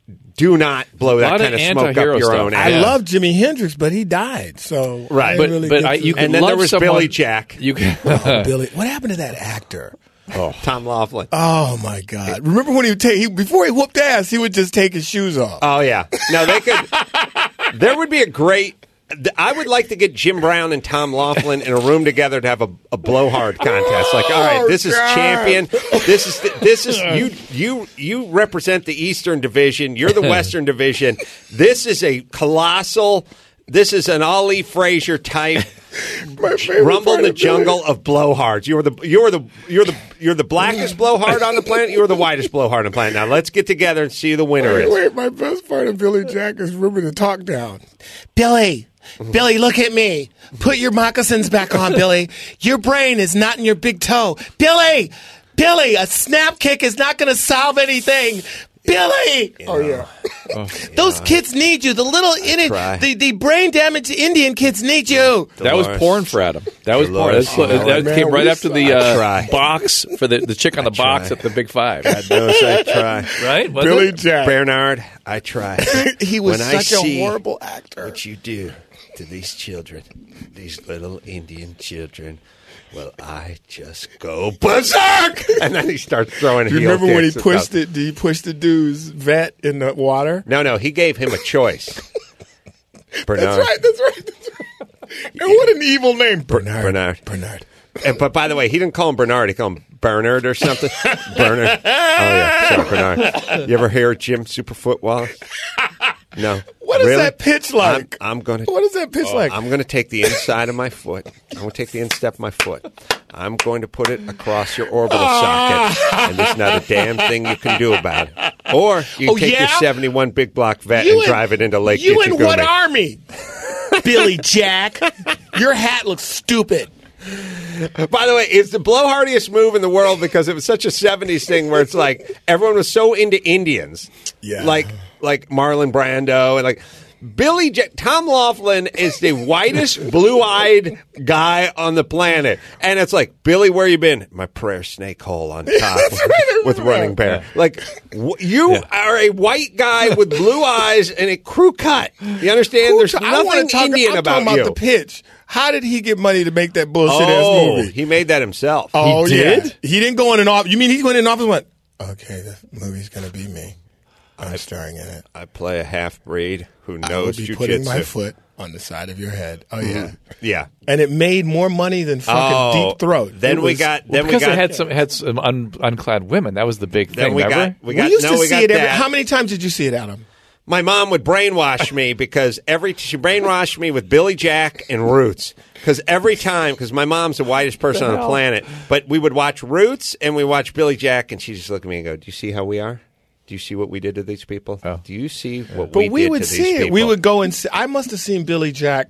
do not blow that lot of kind of smoke up anti-hero your stuff. own I ass. I love Jimi Hendrix, but he died. So Right. I didn't But really but get I, to- you can And then love there was someone, Billy Jack. You can. Oh, Billy. What happened to that actor? Tom Laughlin. Oh my God! Remember when he would take he, before he whooped ass, he would just take his shoes off. Oh yeah, no, they could. There would be a great. I would like to get Jim Brown and Tom Laughlin in a room together to have a, a blowhard contest. Like, all right, this is God. champion. This is this is you you you represent the Eastern Division. You're the Western Division. This is a colossal. This is an Ali Frazier type Rumble in the jungle of blowhards. You're the you're the you're the you're the blackest blowhard on the planet. You're the whitest blowhard on the planet. Now let's get together and see who the winner wait, is. Wait, my best part of Billy Jack is remember the talk down. Billy, Billy, look at me. Put your moccasins back on, Billy. Your brain is not in your big toe. Billy, Billy, a snap kick is not going to solve anything. Billy! Oh, yeah. Oh, Those yeah. kids need you. The little Indian, the, the brain damaged Indian kids need you. That was porn for Adam. That was porn. That, oh, that man, came right after the uh, box for the, the chick on the box at the Big Five. God knows I try. Right? Was Billy it? Jack. Bernard, I try. He was when such I a horrible actor. What you do to these children, these little Indian children, well, I just go berserk, and then he starts throwing. Do you remember when he pushed it? Did he push the dude's vet in the water? No, no, he gave him a choice. Bernard. That's right. That's right. That's right. And what an evil name, Bernard. Bernard. Bernard. And, but by the way, he didn't call him Bernard. He called him Bernard or something. Bernard. Oh yeah, sorry, Bernard. You ever hear Jim Superfoot Wallace? No. What does really? that pitch like? I'm, I'm gonna. What does that pitch oh, like? I'm going to take the inside of my foot. I'm going to take the instep of my foot. I'm going to put it across your orbital socket, and there's not a damn thing you can do about it. Or you oh, take yeah? your seventy-one big block vet you and in, drive it into Lake You Gitchagumi. in what army? Billy Jack. Your hat looks stupid. By the way, it's the blowhardiest move in the world because it was such a seventies thing where it's like everyone was so into Indians. Yeah. Like like Marlon Brando and like Billy J- Tom Laughlin is the whitest blue-eyed guy on the planet. And it's like, Billy, where you been? My prayer snake hole on top with Running Bear. Yeah. Like, w- you yeah. are a white guy with blue eyes and a crew cut. You understand? Who There's t- nothing talk, Indian I'm about talking you. About the pitch. How did he get money to make that bullshit ass oh, movie? He made that himself. Oh, he did? Yeah. He didn't go in an office. You mean he went in an office and went, okay, the movie's going to be me. I'm I, starring in it. I play a half-breed who knows I would be jiu-jitsu. Putting my foot on the side of your head. Oh, yeah. Mm. Yeah. And it made more money than fucking oh, Deep Throat. Then it we was, got... Well, then because we got, it had some, had some un, unclad women. That was the big then thing, we remember? Got, we, got, we used no, to we see it that. every... How many times did you see it, Adam? My mom would brainwash me because every... She brainwashed me with Billy Jack and Roots. Because every time... Because my mom's the whitest person the on the planet. But we would watch Roots and we watch Billy Jack and she'd just look at me and go, do you see how we are? Do you see what we did to these people? Oh. Do you see what but we, we did would to see these it. people? We would go and see, I must have seen Billy Jack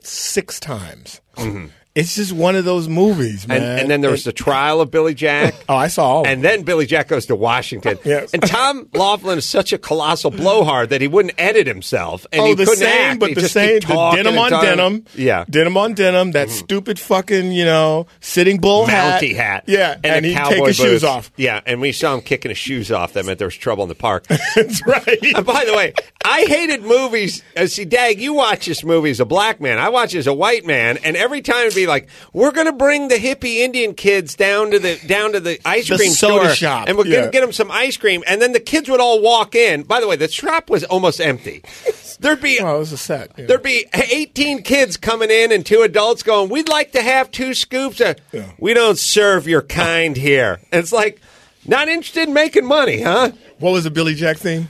six times. Mm-hmm. It's just one of those movies, man. And, and then there was the trial of Billy Jack. Oh, I saw all And then Billy Jack goes to Washington. Yes. And Tom Laughlin is such a colossal blowhard that he wouldn't edit himself. And oh, he the couldn't same, act. but He'd the just same, keep the talking denim and on talking. denim. Yeah. Denim on denim, that mm-hmm. stupid fucking, you know, sitting bull hat. Mountie hat. Yeah, and, and the he'd cowboy take his boots. shoes off. Yeah, and we saw him kicking his shoes off. That meant there was trouble in the park. That's right. And by the way, I hated movies. Uh, see, Dag, you watch this movie as a black man. I watch it as a white man. And every time it'd be like, we're going to bring the hippie Indian kids down to the down to the ice the cream soda store, shop. and we're yeah. going to get them some ice cream. And then the kids would all walk in. By the way, the shop was almost empty. There'd be oh, it was a set. Yeah. There'd be eighteen kids coming in and two adults going, we'd like to have two scoops. Of, yeah. We don't serve your kind here. And it's like, not interested in making money, huh? What was the Billy Jack theme?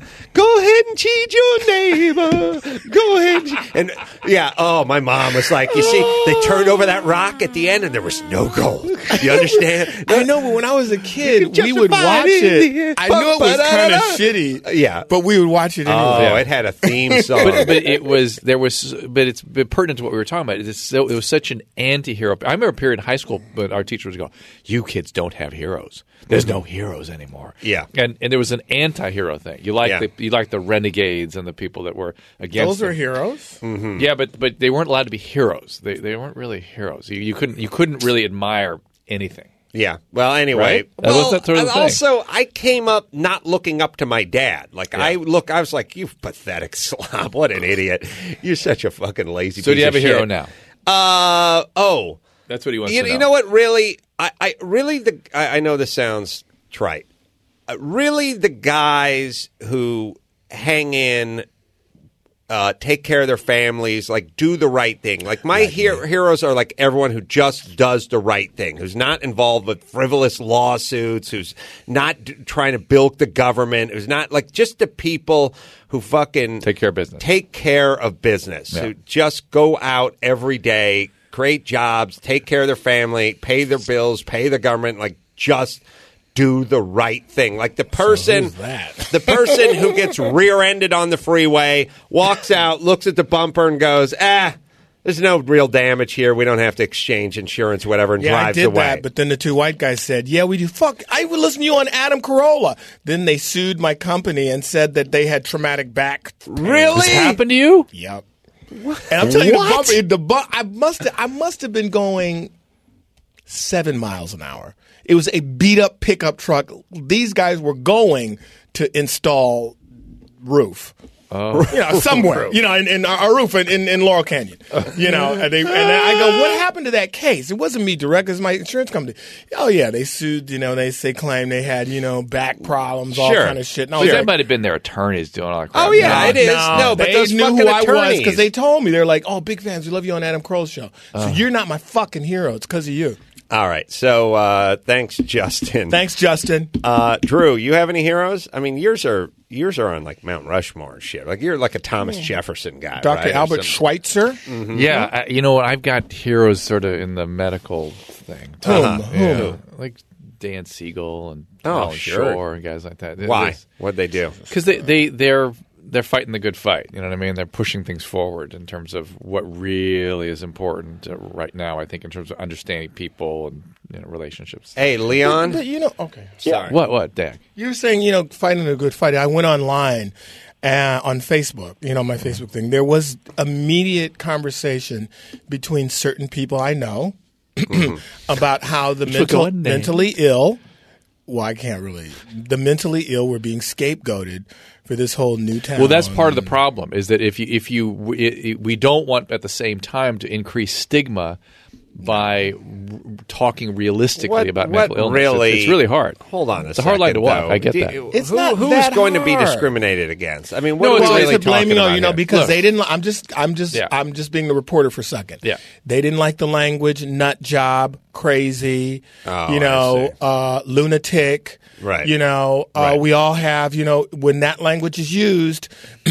Go ahead and cheat your neighbor. Go ahead. And, and yeah, oh, my mom was like, you see, they turned over that rock at the end and there was no gold. You understand? I know, but when I was a kid, we would watch it. I knew it was kind of shitty. Yeah. But we would watch it anyway. Oh, it had a theme song. but, but it was, there was, but it's pertinent to what we were talking about. It's so, it was such an anti-hero. I remember a period in high school, but our teacher would go, you kids don't have heroes. There's no heroes anymore. Yeah. And and there was an anti-hero thing. You like yeah. the you like the renegades and the people that were against Those them. are heroes? Mm-hmm. Yeah, but but they weren't allowed to be heroes. They they weren't really heroes. You, you couldn't you couldn't really admire anything. Yeah. Well, anyway. Right? That Well, was that sort of thing. also, I came up not looking up to my dad. Like, Yeah. I look, I was like, you pathetic slob. What an idiot. You're such a fucking lazy So piece do you have of a hero shit. now? Uh, oh. That's what he wants You, to know. you know what, really? I, I really, the I, I know this sounds trite. Uh, really, the guys who hang in, uh, take care of their families, like do the right thing. Like my her- heroes are like everyone who just does the right thing, who's not involved with frivolous lawsuits, who's not d- trying to bilk the government, who's not like just the people who fucking Take care of business. Take care of business. Yeah. Who just go out every day, create jobs, take care of their family, pay their bills, pay the government, like just do the right thing. Like the person, So who's that? the person who gets rear-ended on the freeway, walks out, looks at the bumper and goes, ah, there's no real damage here. We don't have to exchange insurance, whatever, and Yeah, I drives did away. that, but then the two white guys said, yeah, we do. Fuck, I would listen to you on Adam Carolla. Then they sued my company and said that they had traumatic back pain. Really? This happened to you? Yep. And I'm telling you, the What? bumper, the bu- I must I must have been going seven miles an hour. It was a beat up pickup truck. These guys were going to install roof. Oh. You know, somewhere, you know, in, in our roof in, in, in Laurel Canyon, you know, and, they, and I go, what happened to that case? It wasn't me direct, it was my insurance company. Oh yeah, they sued, you know, they they claimed they had, you know, back problems, all Sure. kind of shit. And I But was that like, might have been their attorneys doing all that crap. Oh, yeah, no, it is. No, No, but they those knew fucking who I was attorneys. because they told me. They're like, "Oh, big fans. We love you on Adam Carolla's show. So you're not my fucking hero. It's because of you." All right. So uh, thanks, Justin. Thanks, Justin. Uh, Drew, you have any heroes? I mean, yours are yours are on like Mount Rushmore and shit. Like you're like a Thomas Jefferson guy, Doctor right? Or Albert some- Schweitzer. Yeah, I, you know what? I've got heroes sort of in the medical thing. too. Whom? Yeah, Whom? like Dan Siegel and Oh, Alan sure. Shore and guys like that. Why? What'd they do? Because they, they, they're they're fighting the good fight. You know what I mean? They're pushing things forward in terms of what really is important uh, right now, I think, in terms of understanding people and you know, relationships. Hey, Leon. But you know, okay. Sorry. What, what, Dak? You were saying, you know, fighting a good fight. I went online uh, on Facebook, you know, my Facebook thing. There was immediate conversation between certain people I know about how the mental, one name. mentally ill, well, I can't really, the mentally ill were being scapegoated for this whole new town. Well, that's part of the problem. Is that if you if you we, we don't want at the same time to increase stigma by r- talking realistically What- about what mental illness. really- It's, it's really hard. Hold on a It's a hard line to second, walk. though. I get Do that. you- It's who, not who's that going to be hard. discriminated against? I mean, what No, are it's we Well, really it's blaming talking on about you know here? because Look. they didn't. I'm just. I'm just. Yeah. I'm just being the reporter for a second. Yeah. They didn't like the language. Nut job, crazy. Oh, you I know, see. uh, lunatic. Right. You know, uh, Right. we all have. You know, when that language is used,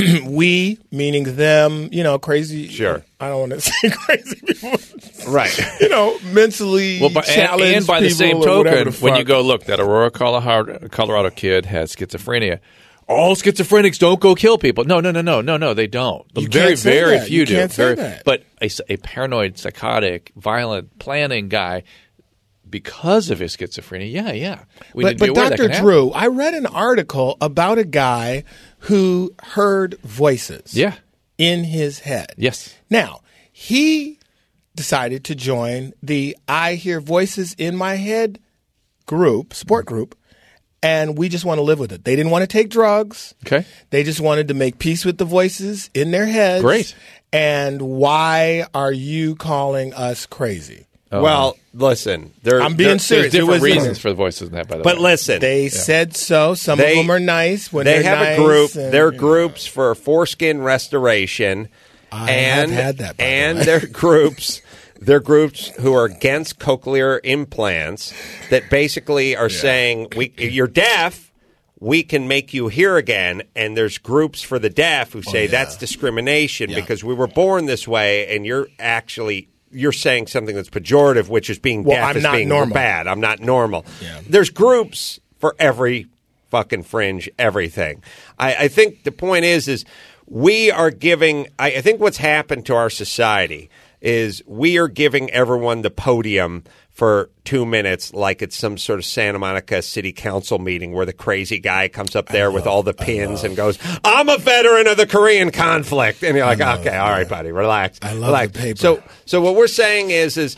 we meaning them. You know, crazy. Sure. I don't want to say crazy people. Right. You know, mentally Well, but, and, challenged and by the people same or whatever token, the when you fuck. go, look, that Aurora, Colorado, Colorado kid has schizophrenia. All schizophrenics don't go kill people. No, no, no, no, no, no, they don't. You very, can't say very that. few You do. can't say Very- that. But a, a paranoid, psychotic, violent, planning guy, because of his schizophrenia, yeah, yeah. We But, need to be but aware that Doctor can happen. Drew, I read an article about a guy who heard voices. Yeah. In his head. Yes. Now, he decided to join the I Hear Voices in My Head group, support group, and we just want to live with it. They didn't want to take drugs. Okay. They just wanted to make peace with the voices in their heads. Great. And why are you calling us crazy? Well, listen. There, I'm being there- serious. There's It different was- reasons for the voices in that, by the But way. listen. They said so. Some They- of them are nice when they they're have nice a group. and, There are you know. groups for foreskin restoration, I and have had that, by the and way. they're groups. They're groups who are against cochlear implants that basically are saying we you're deaf. We can make you hear again, and there's groups for the deaf who say yeah. that's discrimination because we were born this way, and you're actually you're saying something that's pejorative, which is being Well, deaf I'm as not being normal. bad. I'm not normal. Yeah. There's groups for every fucking fringe, everything. I, I think the point is, is we are giving. I, I think what's happened to our society is we are giving everyone the podium for two minutes like it's some sort of Santa Monica City Council meeting where the crazy guy comes up there with all the pins and goes, I'm a veteran of the Korean conflict. And you're like, love okay, all right, buddy, relax. I love relax. the paper. So, so what we're saying is, is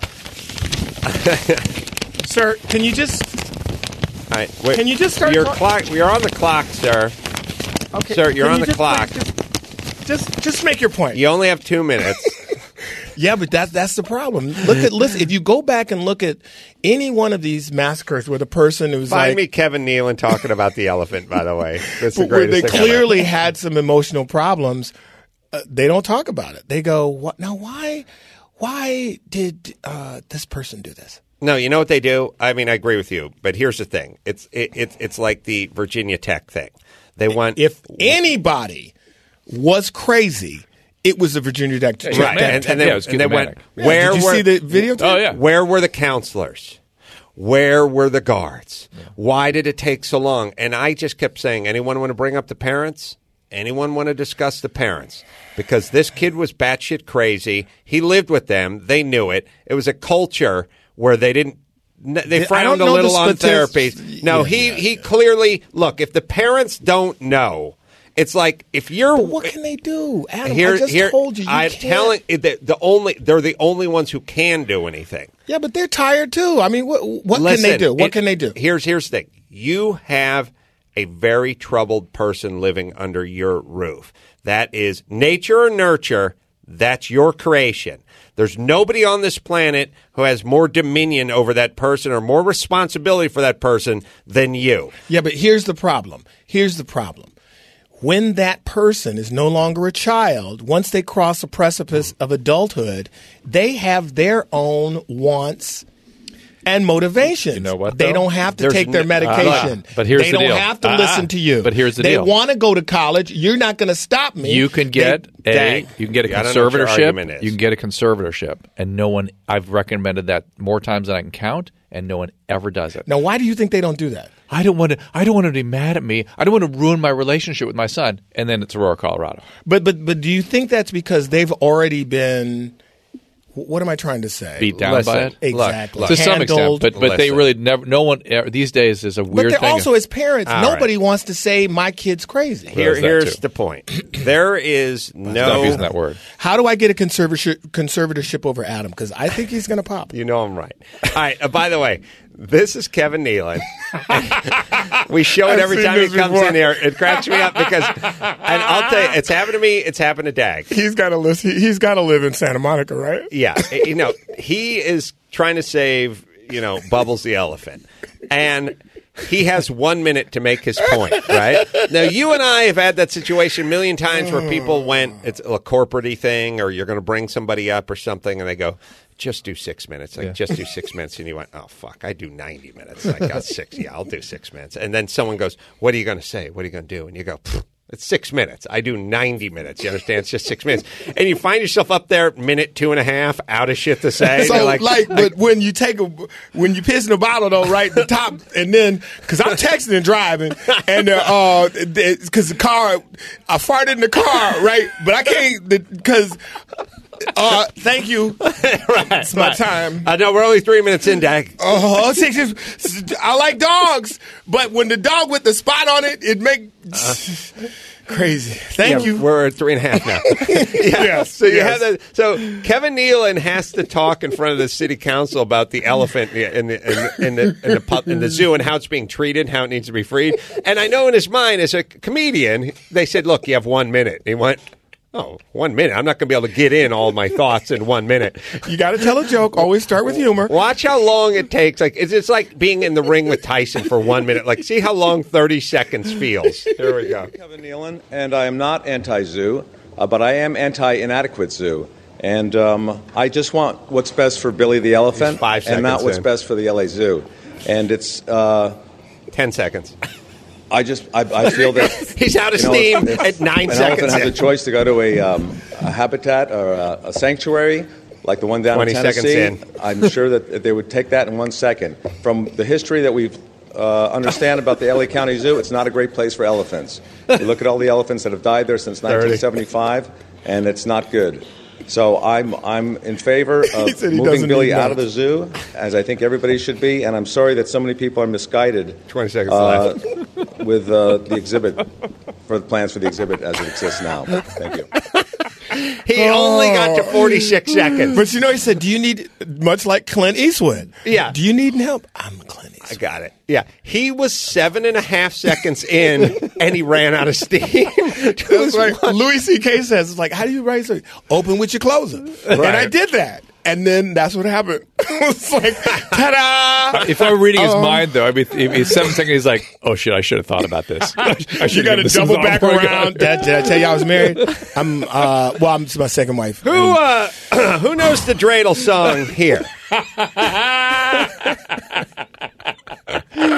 Sir, can you just all right, wait, Can you just start Your talk- clock. You're on the clock, sir. okay, Sir, you're can on you the just clock. please Just, just just make your point. You only have two minutes. Yeah, but that that's the problem. Look at listen. If you go back and look at any one of these massacres where the person who's Find like, me Kevin Nealon talking about the elephant. By the way, that's the where they greatest thing ever. clearly had some emotional problems, uh, they don't talk about it. They go, "What now? Why? Why did uh, this person do this?" No, you know what they do? I mean, I agree with you, but here's the thing. It's it, it's it's like the Virginia Tech thing. They want If anybody was crazy, it was the Virginia Tech. Yeah, Right, and, and, they, Yeah, it was and they went, Cuthmatic. where Did you were, see the video? Oh, yeah. where were the counselors? Where were the guards? Why did it take so long? And I just kept saying, anyone want to bring up the parents? Anyone want to discuss the parents? Because this kid was batshit crazy. He lived with them. They knew it. It was a culture where they didn't. They I frowned don't a know little the on statistics. therapies. No, Yeah, he yeah, he clearly look. If the parents don't know, it's like if you're. But what can they do, Adam? Here, I just here, told you. you I'm can't. telling the, the only they're the only ones who can do anything. Yeah, but they're tired too. I mean, what what Listen, can they do? What it- can they do? Here's here's the thing. You have a very troubled person living under your roof. That is nature or nurture. That's your creation. There's nobody on this planet who has more dominion over that person or more responsibility for that person than you. Yeah, but here's the problem. Here's the problem. When that person is no longer a child, once they cross a precipice of adulthood, they have their own wants and motivations. You know what, They though? don't have to There's take their n- medication. Uh, but here's they the don't deal. have to Ah, listen to you. but here's the they deal. They want to go to college. You're not going to stop me. You can get They- a Dang. you can get a Yeah, I don't know what your argument conservatorship. is. You can get a conservatorship, and no one. I've recommended that more times than I can count, and no one ever does it. Now, why do you think they don't do that? I don't want to. I don't want him to be mad at me. I don't want to ruin my relationship with my son. And then it's Aurora, Colorado. But but but do you think that's because they've already been? What am I trying to say? Beat down Listen, by it. Exactly. Look, To some extent, Handled. but but they Listen. really never. No one er, these days is a But weird they're thing. also, as parents, All nobody right. wants to say my kid's crazy. Here, There's that here's too. the point. There is Stop no. using that word. How do I get a conservatorship, conservatorship over Adam? Because I think he's going to pop. You know I'm right. All right. Uh, by the way, this is Kevin Nealon. We show it I've every seen time he this comes before. in here. It cracks me up because, and I'll tell you, it's happened to me. It's happened to Dag. He's got to list. He, he's got to live in Santa Monica, right? Yeah, you know, he is trying to save, you know, Bubbles the elephant, and he has one minute to make his point. Right now, you and I have had that situation a million times where people went, it's a corporate-y thing, or you're going to bring somebody up or something, and they go, just do six minutes. Like, Yeah. just do six minutes. And you went, oh, fuck, I do ninety minutes. I got six. Yeah, I'll do six minutes. And then someone goes, what are you going to say? What are you going to do? And you go, "Pfft, it's six minutes. I do ninety minutes. You understand? It's just six minutes. And you find yourself up there, minute two and a half, out of shit to say. So, You're like, but when you take a, when you piss in a bottle, though, right, the top, and then, because I'm texting and driving, and uh, because the car, I farted in the car, right, but I can't, because, uh, thank you. It's my time. I know we're only three minutes in, Dag. Uh, six, six, I like dogs, but when the dog with the spot on it, it make crazy. Thank Yeah, you. We're at three and a half now. yeah. Yes, So you yes. have that. So Kevin Nealon has to talk in front of the city council about the elephant in the in the in the, in the, pub, in the zoo and how it's being treated, how it needs to be freed. And I know in his mind, as a comedian, they said, "Look, you have one minute." And he went, "Oh, one minute. I'm not going to be able to get in all my thoughts in one minute." You got to tell a joke. Always start with humor. Watch how long it takes. Like it's, it's like being in the ring with Tyson for one minute. Like see how long thirty seconds feels. There we go. Kevin Nealon, and I am not anti-zoo, uh, but I am anti-inadequate zoo. And um, I just want what's best for Billy the elephant, He's five and not seconds what's in. best for the L A Zoo. And it's uh, Ten seconds. I just I, I feel that He's out of you know, steam if- at nine an seconds elephant has in. a choice to go to a, um, a habitat or a, a sanctuary like the one down in twenty seconds Tennessee. in. I'm sure that they would take that in one second. From the history that we've uh, understand about the L A County Zoo, it's not a great place for elephants. You look at all the elephants that have died there since nineteen seventy-five, and it's not good. So I'm I'm in favor of said he moving doesn't Billy need out of the nuts. zoo, as I think everybody should be. And I'm sorry that so many people are misguided. twenty seconds uh, left. with uh, the exhibit for the plans for the exhibit as it exists now. Thank you. He only got to forty-six seconds. But you know, he said, "Do you need much like Clint Eastwood? Yeah. Do you need help? I'm Clint I Eastwood. got it. Yeah. He was seven and a half seconds in, and he ran out of steam. It was It's like Louis C K says, "It's like how do you write something? Open with your closer." And I did that, and then that's what happened. It's like, ta-da! If I were reading his Um, mind, though, I mean, if he's seven seconds, he's like, "Oh shit, I should have thought about this." I You should've got to given this some double thought back before I got around. it. Did, did I tell you I was married? I'm uh, well. I'm it's my second wife. Who uh, who knows the dreidel song here?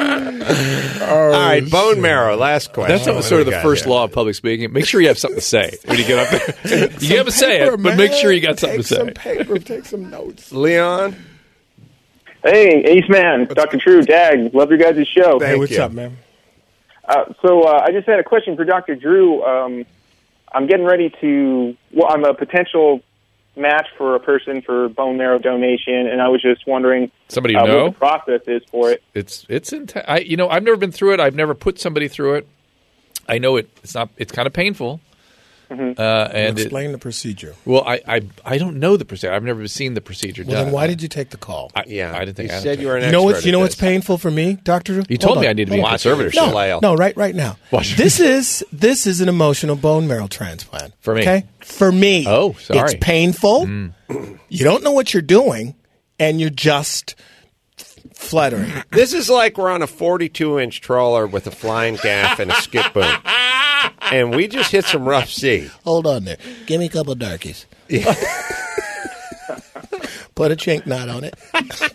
All right, bone marrow. Last question. That's not sort of the first law of public speaking. Make sure you have something to say when you get up there. You have to say it, but make sure you got something take to say. Some paper, take some notes. Leon. Hey, Ace Man, Doctor True, Dag, love your guys' show. Hey, what's up, man? Uh, so uh, I just had a question for Doctor Drew. Um, I'm getting ready to. Well, I'm a potential match for a person for bone marrow donation, and I was just wondering Somebody you uh, know? what the process is for it. It's it's inten- I you know I've never been through it. I've never put somebody through it. I know it. It's not. It's kind of painful. Mm-hmm. Uh, and Explain it, the procedure. Well, I, I I don't know the procedure. I've never seen the procedure Well, done. then why did you take the call? I, yeah, I didn't think. You I said you were an You know expert what's you know at what's this. painful for me, Doctor Drew? You told Hold me on. I need to be in Hold on. conservatorship. No, no, right, right now. Watch. This is this is an emotional bone marrow transplant For me. Okay, for me. Oh, sorry. It's painful. You don't know what you're doing, and you're just fluttering. This is like we're on a forty-two inch trawler with a flying gaff and a skip boom. And we just hit some rough sea. Hold on there. Give me a couple of darkies. Put a chink knot on it.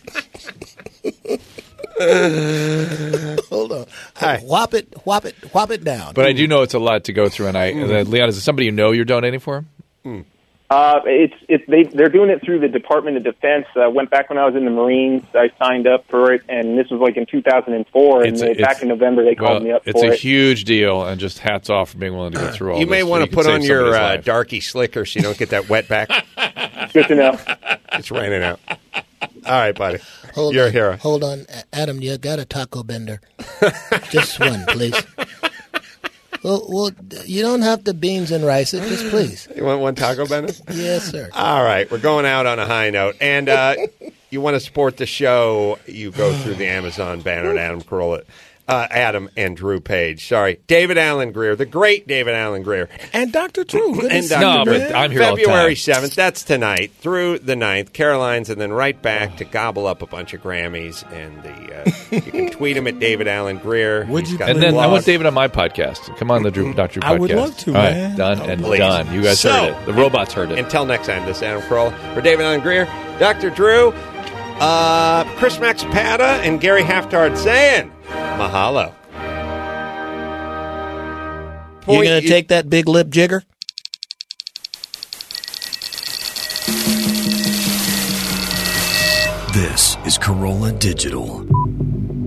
Hold on. Hi. Whop it, whop it, whop it down. But I do know it's a lot to go through. And I, Mm. uh, Leon, is it somebody you know you're donating for? Uh, it's it's they they're doing it through the Department of Defense. Uh, went back when I was in the Marines. I signed up for it, and this was like in two thousand four. And It's a- they, it's- back in November, they called Well, me up it's for a it. huge deal, and just hats off for being willing to go through all You this. may so want to can put save on your somebody's uh, life. darky slicker so you don't get that wet back. Good to know. It's raining out. All right, buddy. Hold You're on, a hero. Hold on. A- Adam, you got a taco bender. Just one, please. Well, well, you don't have to beans and rice it. Just please. You want one taco, Bennett? Yes, sir. All right, we're going out on a high note. And uh, you want to support the show, you go through the Amazon banner at Adam Carolla. Uh, Adam and Drew Page. Sorry. David Allen Greer, the great David Allen Greer. And Doctor Drew. Good to And see Doctor No, Drew. but I'm here all the February time. seventh, that's tonight, through the ninth, Caroline's, and then right back to gobble up a bunch of Grammys. And the uh, you can tweet him at David Allen Greer. Would He's you got And a then I blog. want David on my podcast. Come on, the Drew, Doctor Drew podcast. I would love to, All right, man. done I and Please. done. You guys So- heard it. The robots heard it. Until next time, this is Adam Carolla for David Allen Greer, Doctor Drew, uh, Chris Maxipata, and Gary Haftard saying mahalo. You're Point going to you- take that big lip jigger? This is Corolla Digital.